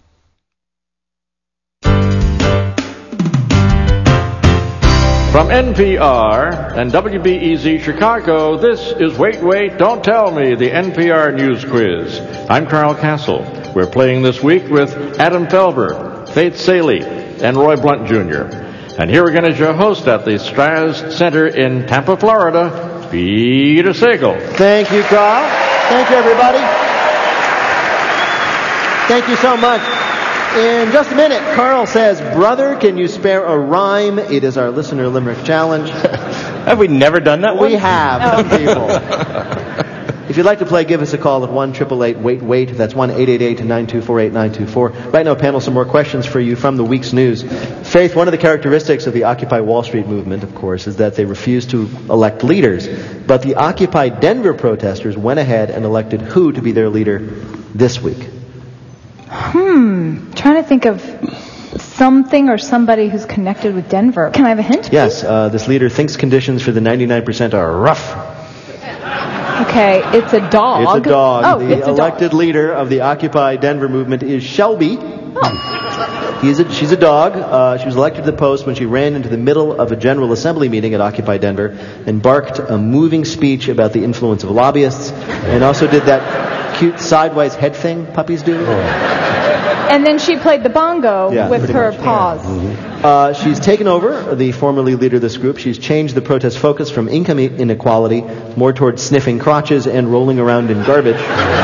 From N P R and W B E Z Chicago, this is Wait, Wait, Don't Tell Me, the N P R News Quiz. I'm Carl Castle. We're playing this week with Adam Felber, Faith Saley, and Roy Blunt Junior And here again is your host at the Straz Center in Tampa, Florida, Peter Sagal. Thank you, Carl. Thank you, everybody. Thank you so much. In just a minute, Carl says, "Brother, can you spare a rhyme?" It is our listener limerick challenge. Have we never done that one? We have, some people. If you'd like to play, give us a call at one eight eight eight wait wait. That's one eight eight eight nine two four eight nine two four. Right now, panel, some more questions for you from the week's news. Faith, one of the characteristics of the Occupy Wall Street movement, of course, is that they refuse to elect leaders. But the Occupy Denver protesters went ahead and elected who to be their leader this week? Hmm. Trying to think of something or somebody who's connected with Denver. Can I have a hint? Yes. Uh, this leader thinks conditions for the ninety-nine percent are rough. Okay, it's a dog. It's a dog. Oh, the it's a elected dog. leader of the Occupy Denver movement is Shelby. Oh. He's a, she's a dog. Uh, she was elected to the post when she ran into the middle of a General Assembly meeting at Occupy Denver and barked a moving speech about the influence of lobbyists, and also did that cute sideways head thing puppies do. And then she played the bongo Yeah, with pretty her much. paws. Uh, she's taken over, the formerly leader of this group. She's changed the protest focus from income inequality more towards sniffing crotches and rolling around in garbage.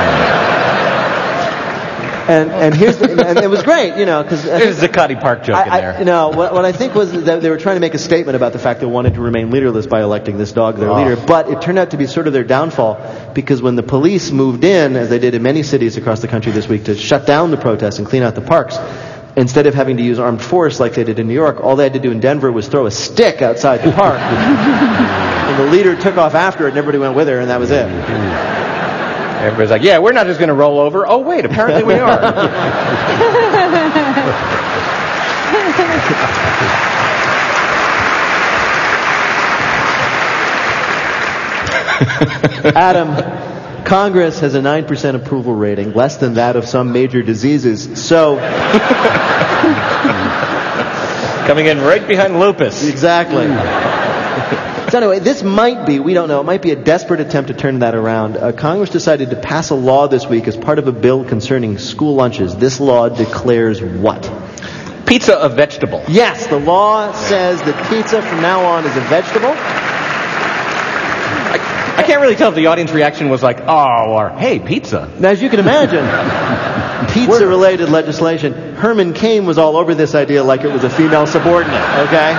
And and here's the, and it was great, you know, because there's a Zuccotti Park joke I, in there. I, you know, what, what I think was that they were trying to make a statement about the fact they wanted to remain leaderless by electing this dog their Oh. leader, but it turned out to be sort of their downfall because when the police moved in, as they did in many cities across the country this week, to shut down the protests and clean out the parks, instead of having to use armed force like they did in New York, all they had to do in Denver was throw a stick outside the park. And the leader took off after it, and everybody went with her, and that was it. Everybody's like, yeah, we're not just going to roll over. Oh, wait, apparently we are. Adam, Congress has a nine percent approval rating, less than that of some major diseases. So, coming in right behind lupus. Exactly. So anyway, this might be, we don't know, it might be a desperate attempt to turn that around. Uh, Congress decided to pass a law this week as part of a bill concerning school lunches. This law declares what? Pizza a vegetable. Yes, the law says that pizza from now on is a vegetable. I, I can't really tell if the audience reaction was like, oh, or hey, pizza. Now, as you can imagine, pizza-related legislation, Herman Cain was all over this idea like it was a female subordinate, okay?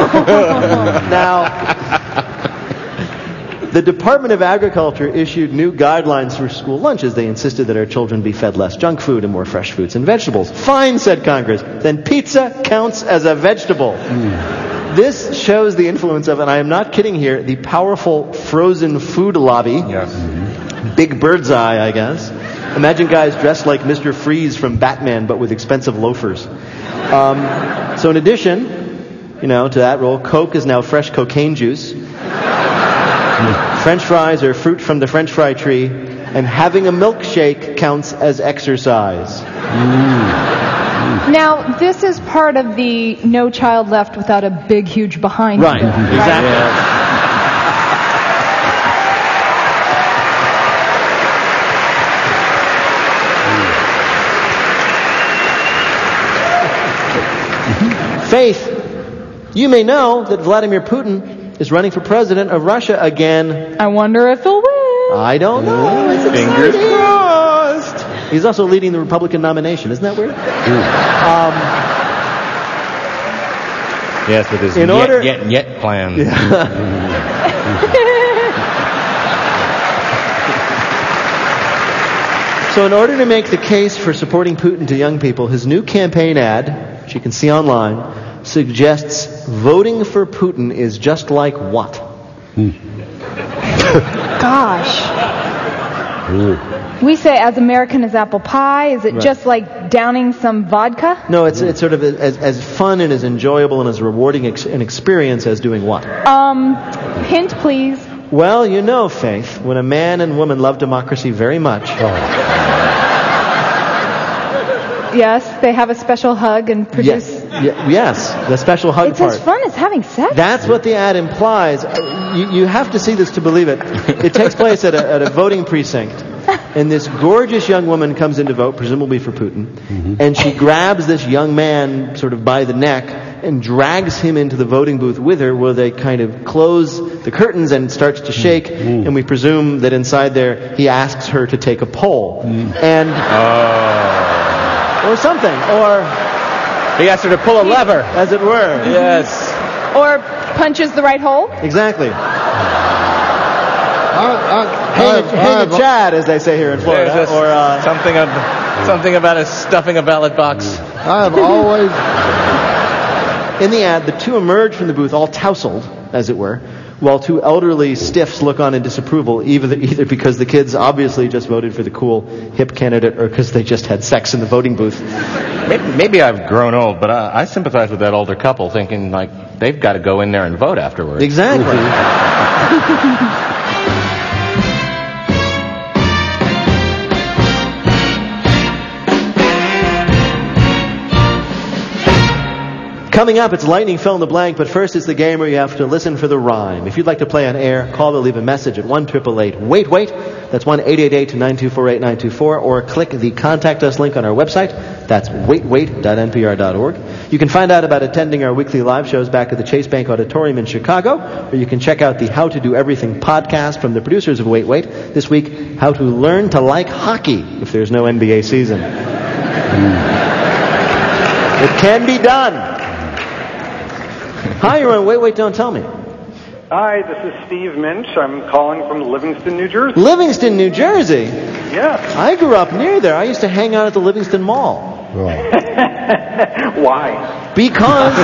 Now, the Department of Agriculture issued new guidelines for school lunches. They insisted that our children be fed less junk food and more fresh fruits and vegetables. Fine, said Congress. Then pizza counts as a vegetable. Mm. This shows the influence of, and I am not kidding here, the powerful frozen food lobby. Yes. Mm-hmm. Big bird's eye, I guess. Imagine guys dressed like Mister Freeze from Batman, but with expensive loafers. Um, so in addition, you know, to that role, Coke is now fresh cocaine juice. French fries are fruit from the French fry tree, and having a milkshake counts as exercise. Mm. Now, this is part of the No Child Left Without a Big, Huge Behind. Right, bill, exactly. Right? Faith, you may know that Vladimir Putin is running for president of Russia again. I wonder if he'll win. I don't know. It's Fingers exciting. crossed. He's also leading the Republican nomination. Isn't that weird? Um, Yes, with his In yet, order- yet, yet plan. So in order to make the case for supporting Putin to young people, his new campaign ad, which you can see online, suggests voting for Putin is just like what? Gosh. We say as American as apple pie. Is it Right. just like downing some vodka? No, it's it's sort of as, as fun and as enjoyable and as rewarding ex- an experience as doing what? Um, hint, please. Well, you know, Faith, when a man and woman love democracy very much, Yes, they have a special hug and produce. yes, y- yes, the special hug It's part. as fun as having sex. That's what the ad implies. Uh, You, you have to see this to believe it. It takes place at a, at a voting precinct, and this gorgeous young woman comes in to vote, presumably for Putin, and she grabs this young man sort of by the neck and drags him into the voting booth with her, where they kind of close the curtains and it starts to shake, and we presume that inside there he asks her to take a poll. And... Or something. Or... He asked her to pull a lever. As it were. Yes. Or punches the right hole. Exactly. I, Hang I've- a, hang a I've- Chad, as they say here in Florida. There's just Or uh, something, of, something about a stuffing a ballot box. I've always... in the ad, the two emerge from the booth all tousled, as it were, while two elderly stiffs look on in disapproval, either, either because the kids obviously just voted for the cool, hip candidate or because they just had sex in the voting booth. Maybe, maybe I've grown old, but I, I sympathize with that older couple, thinking like they've got to go in there and vote afterwards. Exactly. Coming up, it's Lightning Fill in the Blank, but first it's the game where you have to listen for the rhyme. If you'd like to play on air, call or leave a message at one eight eight eight wait wait. That's one eight eight eight nine two four eight nine two four, or click the Contact Us link on our website. That's wait wait dot n p r dot org. You can find out about attending our weekly live shows back at the Chase Bank Auditorium in Chicago, or you can check out the How to Do Everything podcast from the producers of Wait Wait. This week, how to learn to like hockey if there's no N B A season. It can be done. Hi, you're on Wait, Wait, Don't Tell Me. Hi, this is Steve Minch. I'm calling from Livingston, New Jersey. Livingston, New Jersey? Yes. I grew up near there. I used to hang out at the Livingston Mall. Why? Because...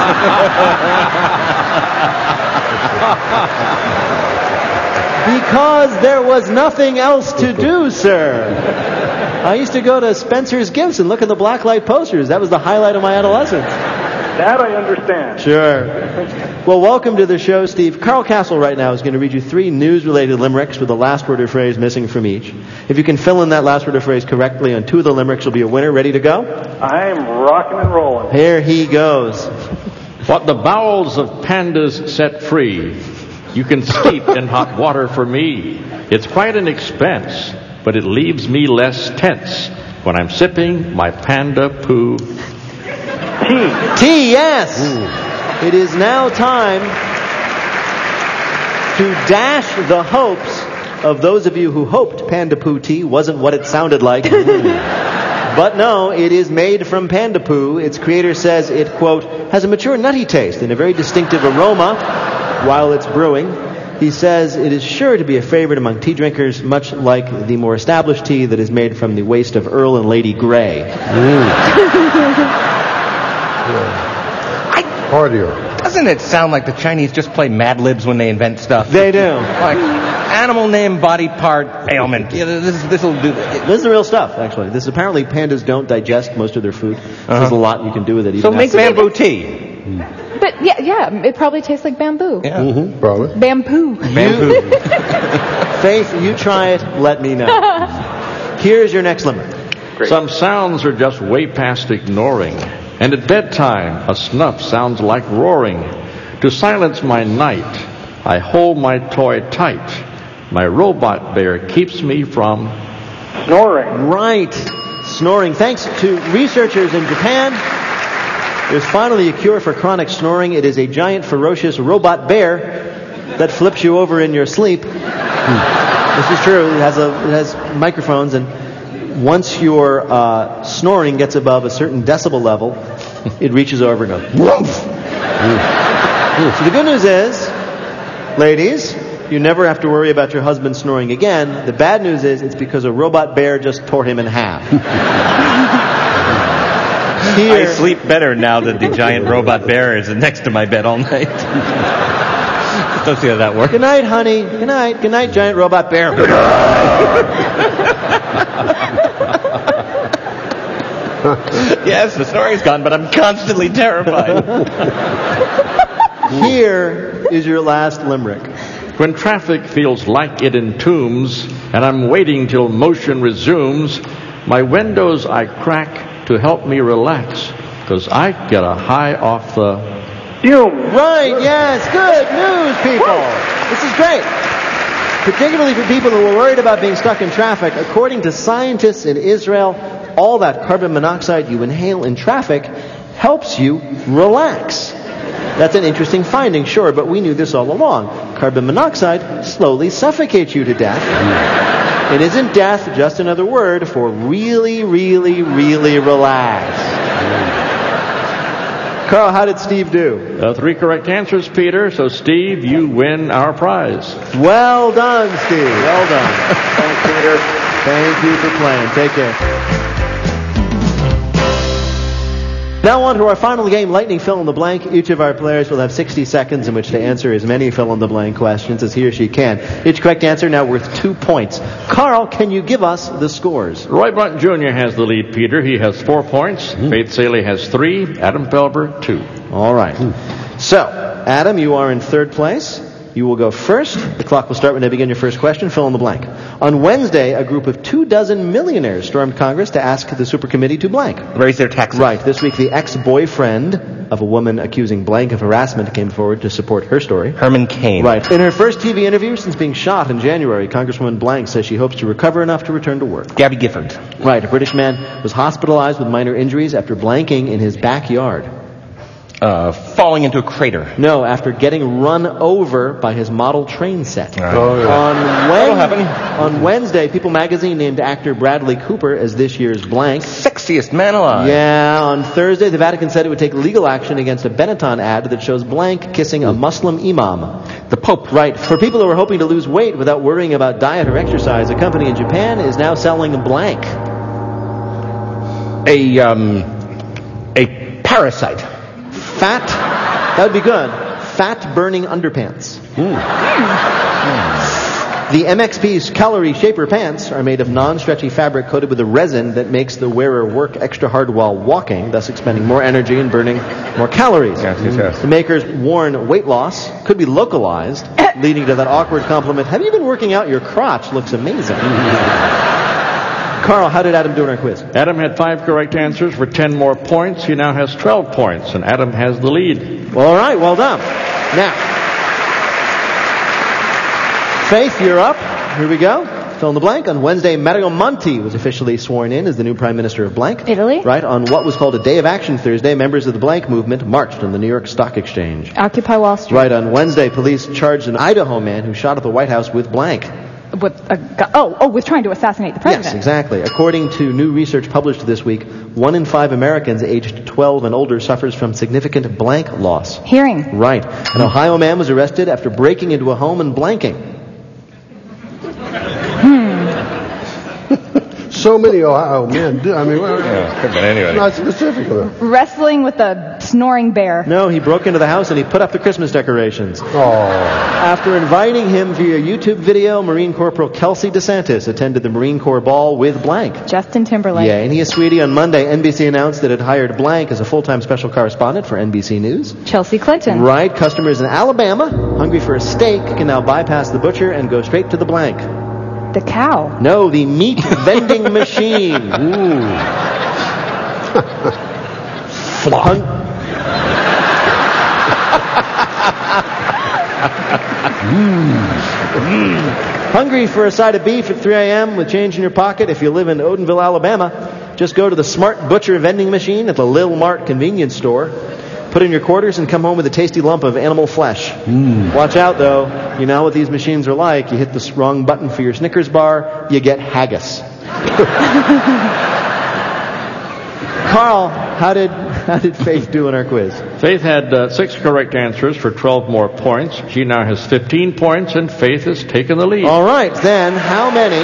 because there was nothing else to do, sir. I used to go to Spencer's Gifts and look at the blacklight posters. That was the highlight of my adolescence. That I understand. Sure. Well, welcome to the show, Steve. Carl Castle right now is going to read you three news-related limericks with the last word or phrase missing from each. If you can fill in that last word or phrase correctly on two of the limericks, you'll be a winner. Ready to go? I'm rocking and rolling. Here he goes. What the bowels of pandas set free, you can steep in hot water for me. It's quite an expense, but it leaves me less tense when I'm sipping my panda poo. Tea. Tea, yes. Ooh. It is now time to dash the hopes of those of you who hoped Panda Poo tea wasn't what it sounded like. But no, it is made from panda poo. Its creator says it, quote, has a mature nutty taste and a very distinctive aroma while it's brewing. He says it is sure to be a favorite among tea drinkers, much like the more established tea that is made from the waste of Earl and Lady Grey. Hardier. Doesn't it sound like the Chinese just play Mad Libs when they invent stuff? They do. Like animal name, body part, ailment. Yeah, this this will do. This is the real stuff, actually. This is apparently pandas don't digest most of their food. Uh-huh. There's a lot you can do with it. Even So make outside. bamboo tea. But yeah, yeah, it probably tastes like bamboo. Yeah, mm-hmm, probably. Bamboo. Bamboo. Faith, you try it. Let me know. Here's your next limerick. Some sounds are just way past ignoring. And at bedtime, a snuff sounds like roaring. To silence my night, I hold my toy tight. My robot bear keeps me from snoring. Right. Snoring. Thanks to researchers in Japan There's finally a cure for chronic snoring. It is a giant, ferocious robot bear that flips you over in your sleep. This is true. It has a it has microphones, and once your uh, snoring gets above a certain decibel level, it reaches over and goes, woof. So the good news is, ladies, you never have to worry about your husband snoring again. The bad news is it's because a robot bear just tore him in half. Here, I sleep better now that the giant robot bear is next to my bed all night. Don't see how that works. Good night, honey. Good night. Good night, giant robot bear. Yes, the snoring's gone, but I'm constantly terrified. Here is your last limerick. When traffic feels like it entombs, and I'm waiting till motion resumes, my windows I crack to help me relax, 'cause I get a high off the... You right, yes, good news, people. This is great. Particularly for people who are worried about being stuck in traffic. According to scientists in Israel, all that carbon monoxide you inhale in traffic helps you relax. That's an interesting finding, sure, but we knew this all along. Carbon monoxide slowly suffocates you to death. It isn't death, just another word for really, really, really relaxed. Carl, how did Steve do? Uh, three correct answers, Peter. So, Steve, you win our prize. Well done, Steve. Well done. Thanks, Peter. Thank you for playing. Take care. Now on to our final game, Lightning Fill in the Blank. Each of our players will have sixty seconds in which to answer as many fill-in-the-blank questions as he or she can. Each correct answer now worth two points. Carl, can you give us the scores? Roy Brunt Junior has the lead, Peter. He has four points. Mm. Faith Saley has three. Adam Felber, two. All right. Mm. So, Adam, you are in third place. You will go first. The clock will start when I begin your first question. Fill in the blank. On Wednesday, a group of two dozen millionaires stormed Congress to ask the supercommittee to blank. Raise their taxes. Right. This week, the ex-boyfriend of a woman accusing blank of harassment came forward to support her story. Herman Cain. Right. In her first T V interview since being shot in January, Congresswoman Blank says she hopes to recover enough to return to work. Gabby Gifford. Right. A British man was hospitalized with minor injuries after blanking in his backyard. Uh, falling into a crater. No, after getting run over by his model train set. Right. Oh, yeah. On, Wen- on Wednesday, People magazine named actor Bradley Cooper as this year's blank. Sexiest man alive. Yeah, on Thursday, the Vatican said it would take legal action against a Benetton ad that shows blank kissing a Muslim imam. The Pope. Right. For people who are hoping to lose weight without worrying about diet or exercise, a company in Japan is now selling blank. A, um, a parasite. Fat, that would be good. Fat-burning underpants. Mm. Mm. The M X P's Calorie Shaper pants are made of non-stretchy fabric coated with a resin that makes the wearer work extra hard while walking, thus expending more energy and burning more calories. Yes, yes, yes. The makers warn weight loss could be localized, leading to that awkward compliment, have you been working out? Your crotch looks amazing. Carl, how did Adam do in our quiz? Adam had five correct answers for ten more points. He now has twelve points, and Adam has the lead. Well, all right, well done. Now, Faith, you're up. Here we go. Fill in the blank. On Wednesday, Mario Monti was officially sworn in as the new Prime Minister of blank. Italy. Right. On what was called a Day of Action Thursday, members of the blank movement marched on the New York Stock Exchange. Occupy Wall Street. Right. On Wednesday, police charged an Idaho man who shot at the White House with blank. With a gu- oh, oh, with trying to assassinate the president. Yes, exactly. According to new research published this week, one in five Americans aged twelve and older suffers from significant blank loss. Hearing. Right. An Ohio man was arrested after breaking into a home and blanking. Hmm. So many Ohio men do. I mean, well, yeah, could have been anyway. Not specific though. Wrestling with a snoring bear. No, he broke into the house and he put up the Christmas decorations. Oh. After inviting him via YouTube video, Marine Corporal Kelsey DeSantis attended the Marine Corps ball with blank. Justin Timberlake. Yeah, and he is sweetie. On Monday, N B C announced that it hired blank as a full-time special correspondent for N B C News. Chelsea Clinton. Right. Customers in Alabama, hungry for a steak, can now bypass the butcher and go straight to the blank. The cow. No, the meat vending machine. Ooh. Hung- Hungry for a side of beef at three a.m. with change in your pocket if you live in Odenville, Alabama? Just go to the Smart Butcher vending machine at the Lil Mart convenience store. Put in your quarters and come home with a tasty lump of animal flesh. Mm. Watch out, though. You know what these machines are like. You hit the wrong button for your Snickers bar, you get haggis. Carl, how did how did Faith do in our quiz? Faith had uh, six correct answers for twelve more points. She now has fifteen points, and Faith has taken the lead. All right, then, how many...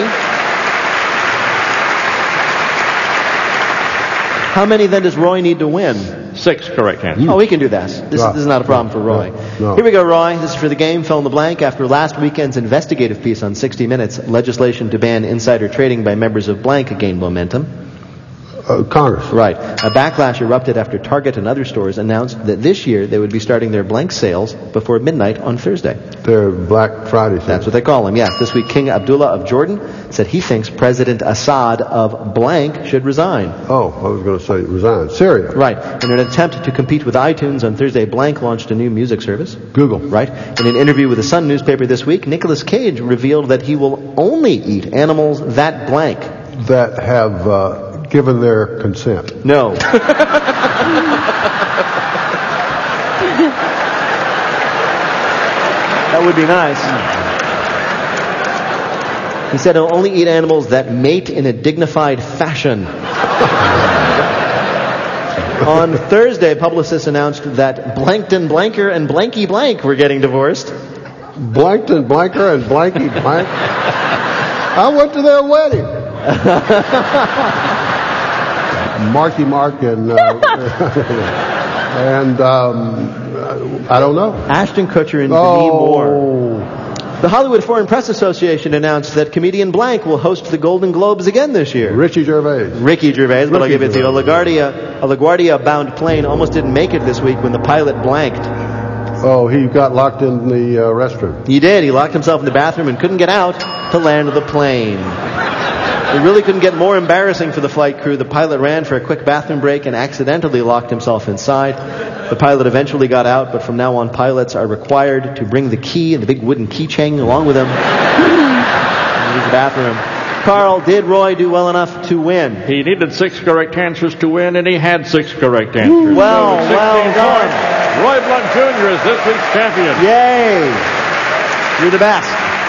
How many, then, does Roy need to win? Six correct answers. Oh, we can do this. This, No. this is not a problem for Roy. No. No. Here we go, Roy. This is for the game, fill in the blank. After last weekend's investigative piece on sixty minutes, legislation to ban insider trading by members of blank gained momentum. Uh, Congress. Right. A backlash erupted after Target and other stores announced that this year they would be starting their blank sales before midnight on Thursday. Their Black Friday sales. That's what they call them, yes. This week, King Abdullah of Jordan said he thinks President Assad of blank should resign. Oh, I was going to say resign. Syria. Right. In an attempt to compete with iTunes on Thursday, Blank launched a new music service. Google. Right. In an interview with the Sun newspaper this week, Nicolas Cage revealed that he will only eat animals that blank. That have uh, given their consent. No. That would be nice. He said he'll only eat animals that mate in a dignified fashion. On Thursday, Publicis announced that Blankton Blanker and Blanky Blank were getting divorced. Blankton Blanker and Blanky Blank? I went to their wedding. Marky Mark and uh, and um, I don't know. Ashton Kutcher and oh. Demi Moore. The Hollywood Foreign Press Association announced that comedian Blank will host the Golden Globes again this year. Ricky Gervais. Ricky Gervais, but I'll Ricky give it to you. A LaGuardia, a LaGuardia-bound plane almost didn't make it this week when the pilot blanked. Oh, he got locked in the uh, restroom. He did. He locked himself in the bathroom and couldn't get out to land the plane. It really couldn't get more embarrassing for the flight crew. The pilot ran for a quick bathroom break and accidentally locked himself inside. The pilot eventually got out, but from now on, pilots are required to bring the key and the big wooden keychain along with them. Use the bathroom. Carl, did Roy do well enough to win? He needed six correct answers to win, and he had six correct answers. Well, so well done. Points. Roy Blunt Junior is this week's champion. Yay! You're the best.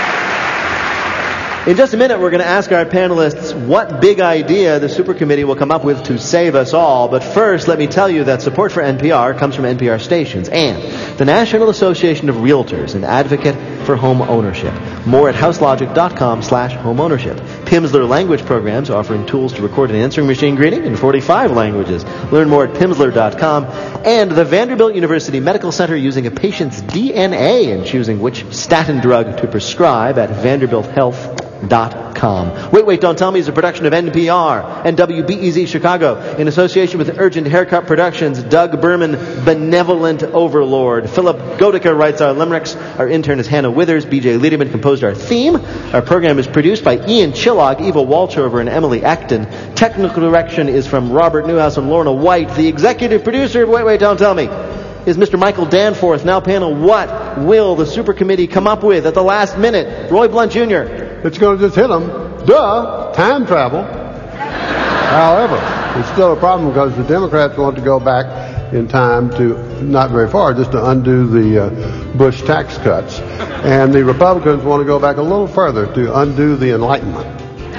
In just a minute, we're going to ask our panelists what big idea the Super Committee will come up with to save us all. But first, let me tell you that support for N P R comes from N P R stations and the National Association of Realtors, an advocate for home ownership. More at houselogic.com slash home ownership. Pimsleur Language Programs, offering tools to record an answering machine greeting in forty-five languages. Learn more at pimsleur dot com. And the Vanderbilt University Medical Center, using a patient's D N A and choosing which statin drug to prescribe at vanderbilt health dot com. Wait, Wait, Don't Tell Me is a production of N P R and W B E Z Chicago in association with Urgent Haircut Productions. Doug Berman, benevolent overlord. Philip Goedicker writes our limericks. Our intern is Hannah Withers. B J Liederman composed our theme. Our program is produced by Ian Chillog, Eva Walchover, and Emily Acton. Technical direction is from Robert Newhouse and Lorna White. The executive producer of Wait, Wait, Don't Tell Me is Mister Michael Danforth. Now, panel, what will the Super Committee come up with at the last minute? Roy Blunt Junior It's going to just hit them. Duh, time travel. However, it's still a problem because the Democrats want to go back in time to, not very far, just to undo the uh, Bush tax cuts. And the Republicans want to go back a little further to undo the Enlightenment.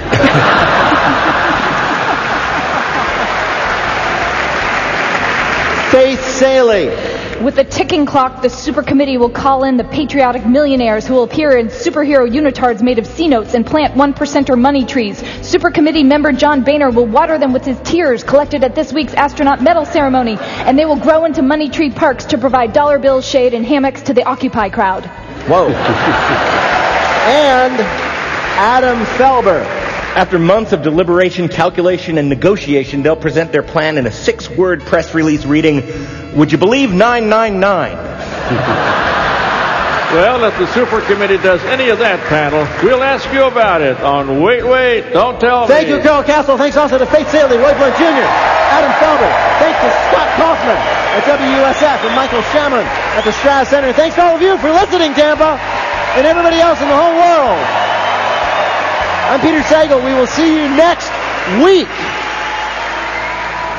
Faith Saley. With the ticking clock, the Super Committee will call in the patriotic millionaires who will appear in superhero unitards made of C-notes and plant one percenter money trees. Super Committee member John Boehner will water them with his tears collected at this week's astronaut medal ceremony, and they will grow into money tree parks to provide dollar bills, shade, and hammocks to the Occupy crowd. Whoa. And Adam Felber. After months of deliberation, calculation, and negotiation, they'll present their plan in a six-word press release reading, "Would you believe nine nine nine?" Well, if the Super Committee does any of that, panel, we'll ask you about it on Wait, Wait, Don't Tell Me. Thank you, Carl Castle. Thanks also to Faith Saley, Roy Blunt Junior, Adam Felber. Thanks to Scott Kaufman at W S F and Michael Shamlin at the Straz Center. Thanks to all of you for listening, Tampa, and everybody else in the whole world. I'm Peter Sagal. We will see you next week.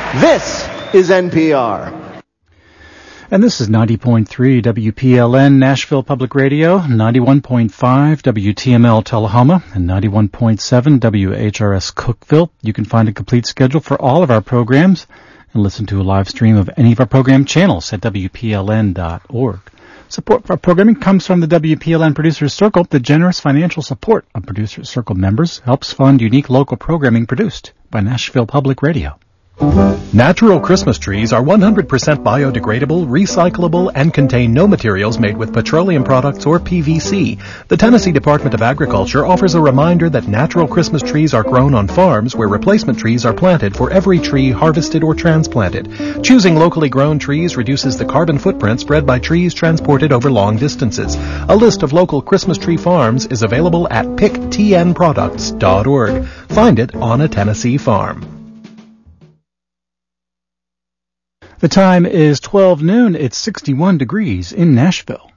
This is N P R. And this is ninety point three W P L N Nashville Public Radio, ninety-one point five W T M L Tullahoma, and ninety-one point seven W H R S Cookeville. You can find a complete schedule for all of our programs and listen to a live stream of any of our program channels at W P L N dot org. Support for our programming comes from the W P L N Producers Circle. The generous financial support of Producers Circle members helps fund unique local programming produced by Nashville Public Radio. Natural Christmas trees are one hundred percent biodegradable, recyclable, and contain no materials made with petroleum products or P V C. The Tennessee Department of Agriculture offers a reminder that natural Christmas trees are grown on farms where replacement trees are planted for every tree harvested or transplanted. Choosing locally grown trees reduces the carbon footprint spread by trees transported over long distances. A list of local Christmas tree farms is available at pick t n products dot org. Find it on a Tennessee farm. The time is twelve noon. It's sixty-one degrees in Nashville.